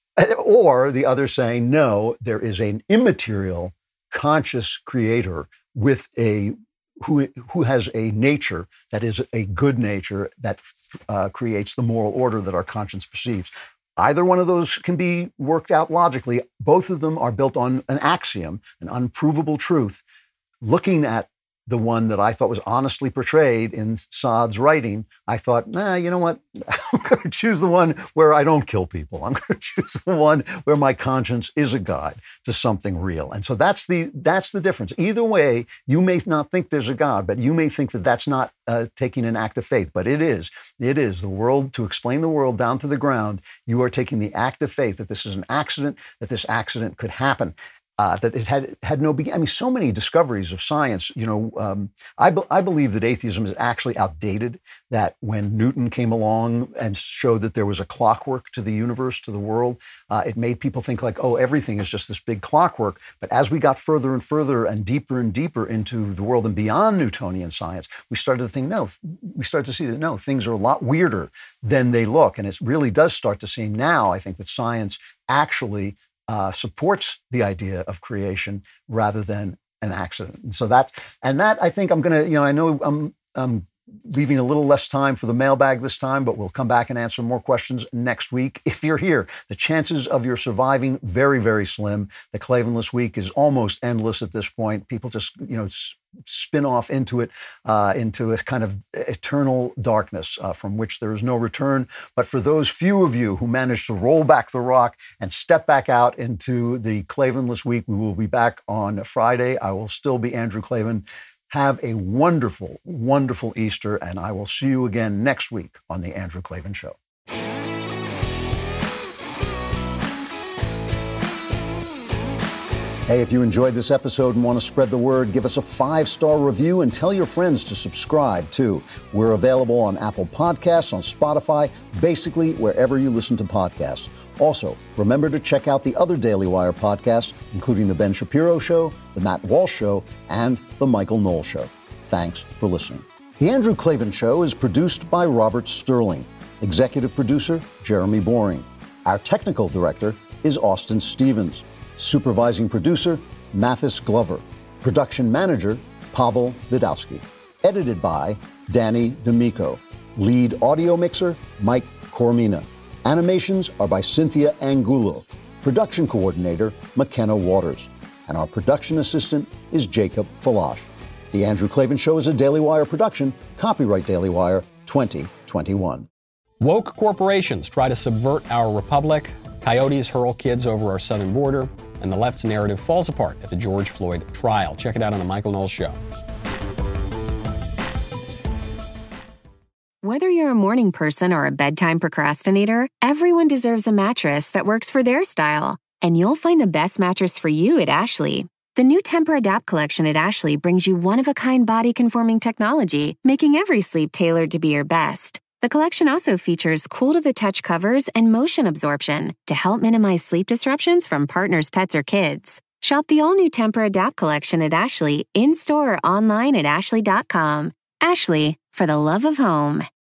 Or the other saying, no, there is an immaterial, conscious creator with a who who has a nature that is a good nature that uh, creates the moral order that our conscience perceives. Either one of those can be worked out logically. Both of them are built on an axiom, an unprovable truth. Looking at the one that I thought was honestly portrayed in Sade's writing, I thought, nah, you know what? I'm going to choose the one where I don't kill people. I'm going to choose the one where my conscience is a guide to something real. And so that's the that's the difference. Either way, you may not think there's a God, but you may think that that's not uh, taking an act of faith. But it is. It is. The world, to explain the world down to the ground, you are taking the act of faith that this is an accident, that this accident could happen. Uh, that it had had no beginning. I mean, so many discoveries of science. You know, um, I, be- I believe that atheism is actually outdated. That when Newton came along and showed that there was a clockwork to the universe, to the world, uh, it made people think like, oh, everything is just this big clockwork. But as we got further and further and deeper and deeper into the world and beyond Newtonian science, we started to think, no, we started to see that, no, things are a lot weirder than they look. And it really does start to seem now, I think, that science actually Uh, supports the idea of creation rather than an accident. And so that, and that I think I'm going to, you know, I know I'm, I'm leaving a little less time for the mailbag this time, but we'll come back and answer more questions next week. If you're here, the chances of your surviving, very, very slim. The Klavanless Week is almost endless at this point. People just, you know, spin off into it, uh, into a kind of eternal darkness uh, from which there is no return. But for those few of you who managed to roll back the rock and step back out into the Klavanless Week, we will be back on Friday. I will still be Andrew Klavan. Have a wonderful, wonderful Easter, and I will see you again next week on The Andrew Klavan Show. Hey, if you enjoyed this episode and want to spread the word, give us a five-star review and tell your friends to subscribe, too. We're available on Apple Podcasts, on Spotify, basically wherever you listen to podcasts. Also, remember to check out the other Daily Wire podcasts, including The Ben Shapiro Show, The Matt Walsh Show, and The Michael Knowles Show. Thanks for listening. The Andrew Klavan Show is produced by Robert Sterling. Executive producer, Jeremy Boring. Our technical director is Austin Stevens. Supervising producer, Mathis Glover. Production manager, Pavel Vidowski. Edited by Danny D'Amico. Lead audio mixer, Mike Coromina. Animations are by Cynthia Angulo. Production coordinator, McKenna Waters. And our production assistant is Jacob Falash. The Andrew Klavan Show is a Daily Wire production. Copyright Daily Wire twenty twenty-one. Woke corporations try to subvert our republic. Coyotes hurl kids over our southern border. And the left's narrative falls apart at the George Floyd trial. Check it out on The Michael Knowles Show. Whether you're a morning person or a bedtime procrastinator, everyone deserves a mattress that works for their style. And you'll find the best mattress for you at Ashley. The new Tempur-Adapt collection at Ashley brings you one-of-a-kind body-conforming technology, making every sleep tailored to be your best. The collection also features cool-to-the-touch covers and motion absorption to help minimize sleep disruptions from partners, pets, or kids. Shop the all-new Tempur-Adapt collection at Ashley, in-store or online at ashley dot com. Ashley, for the love of home.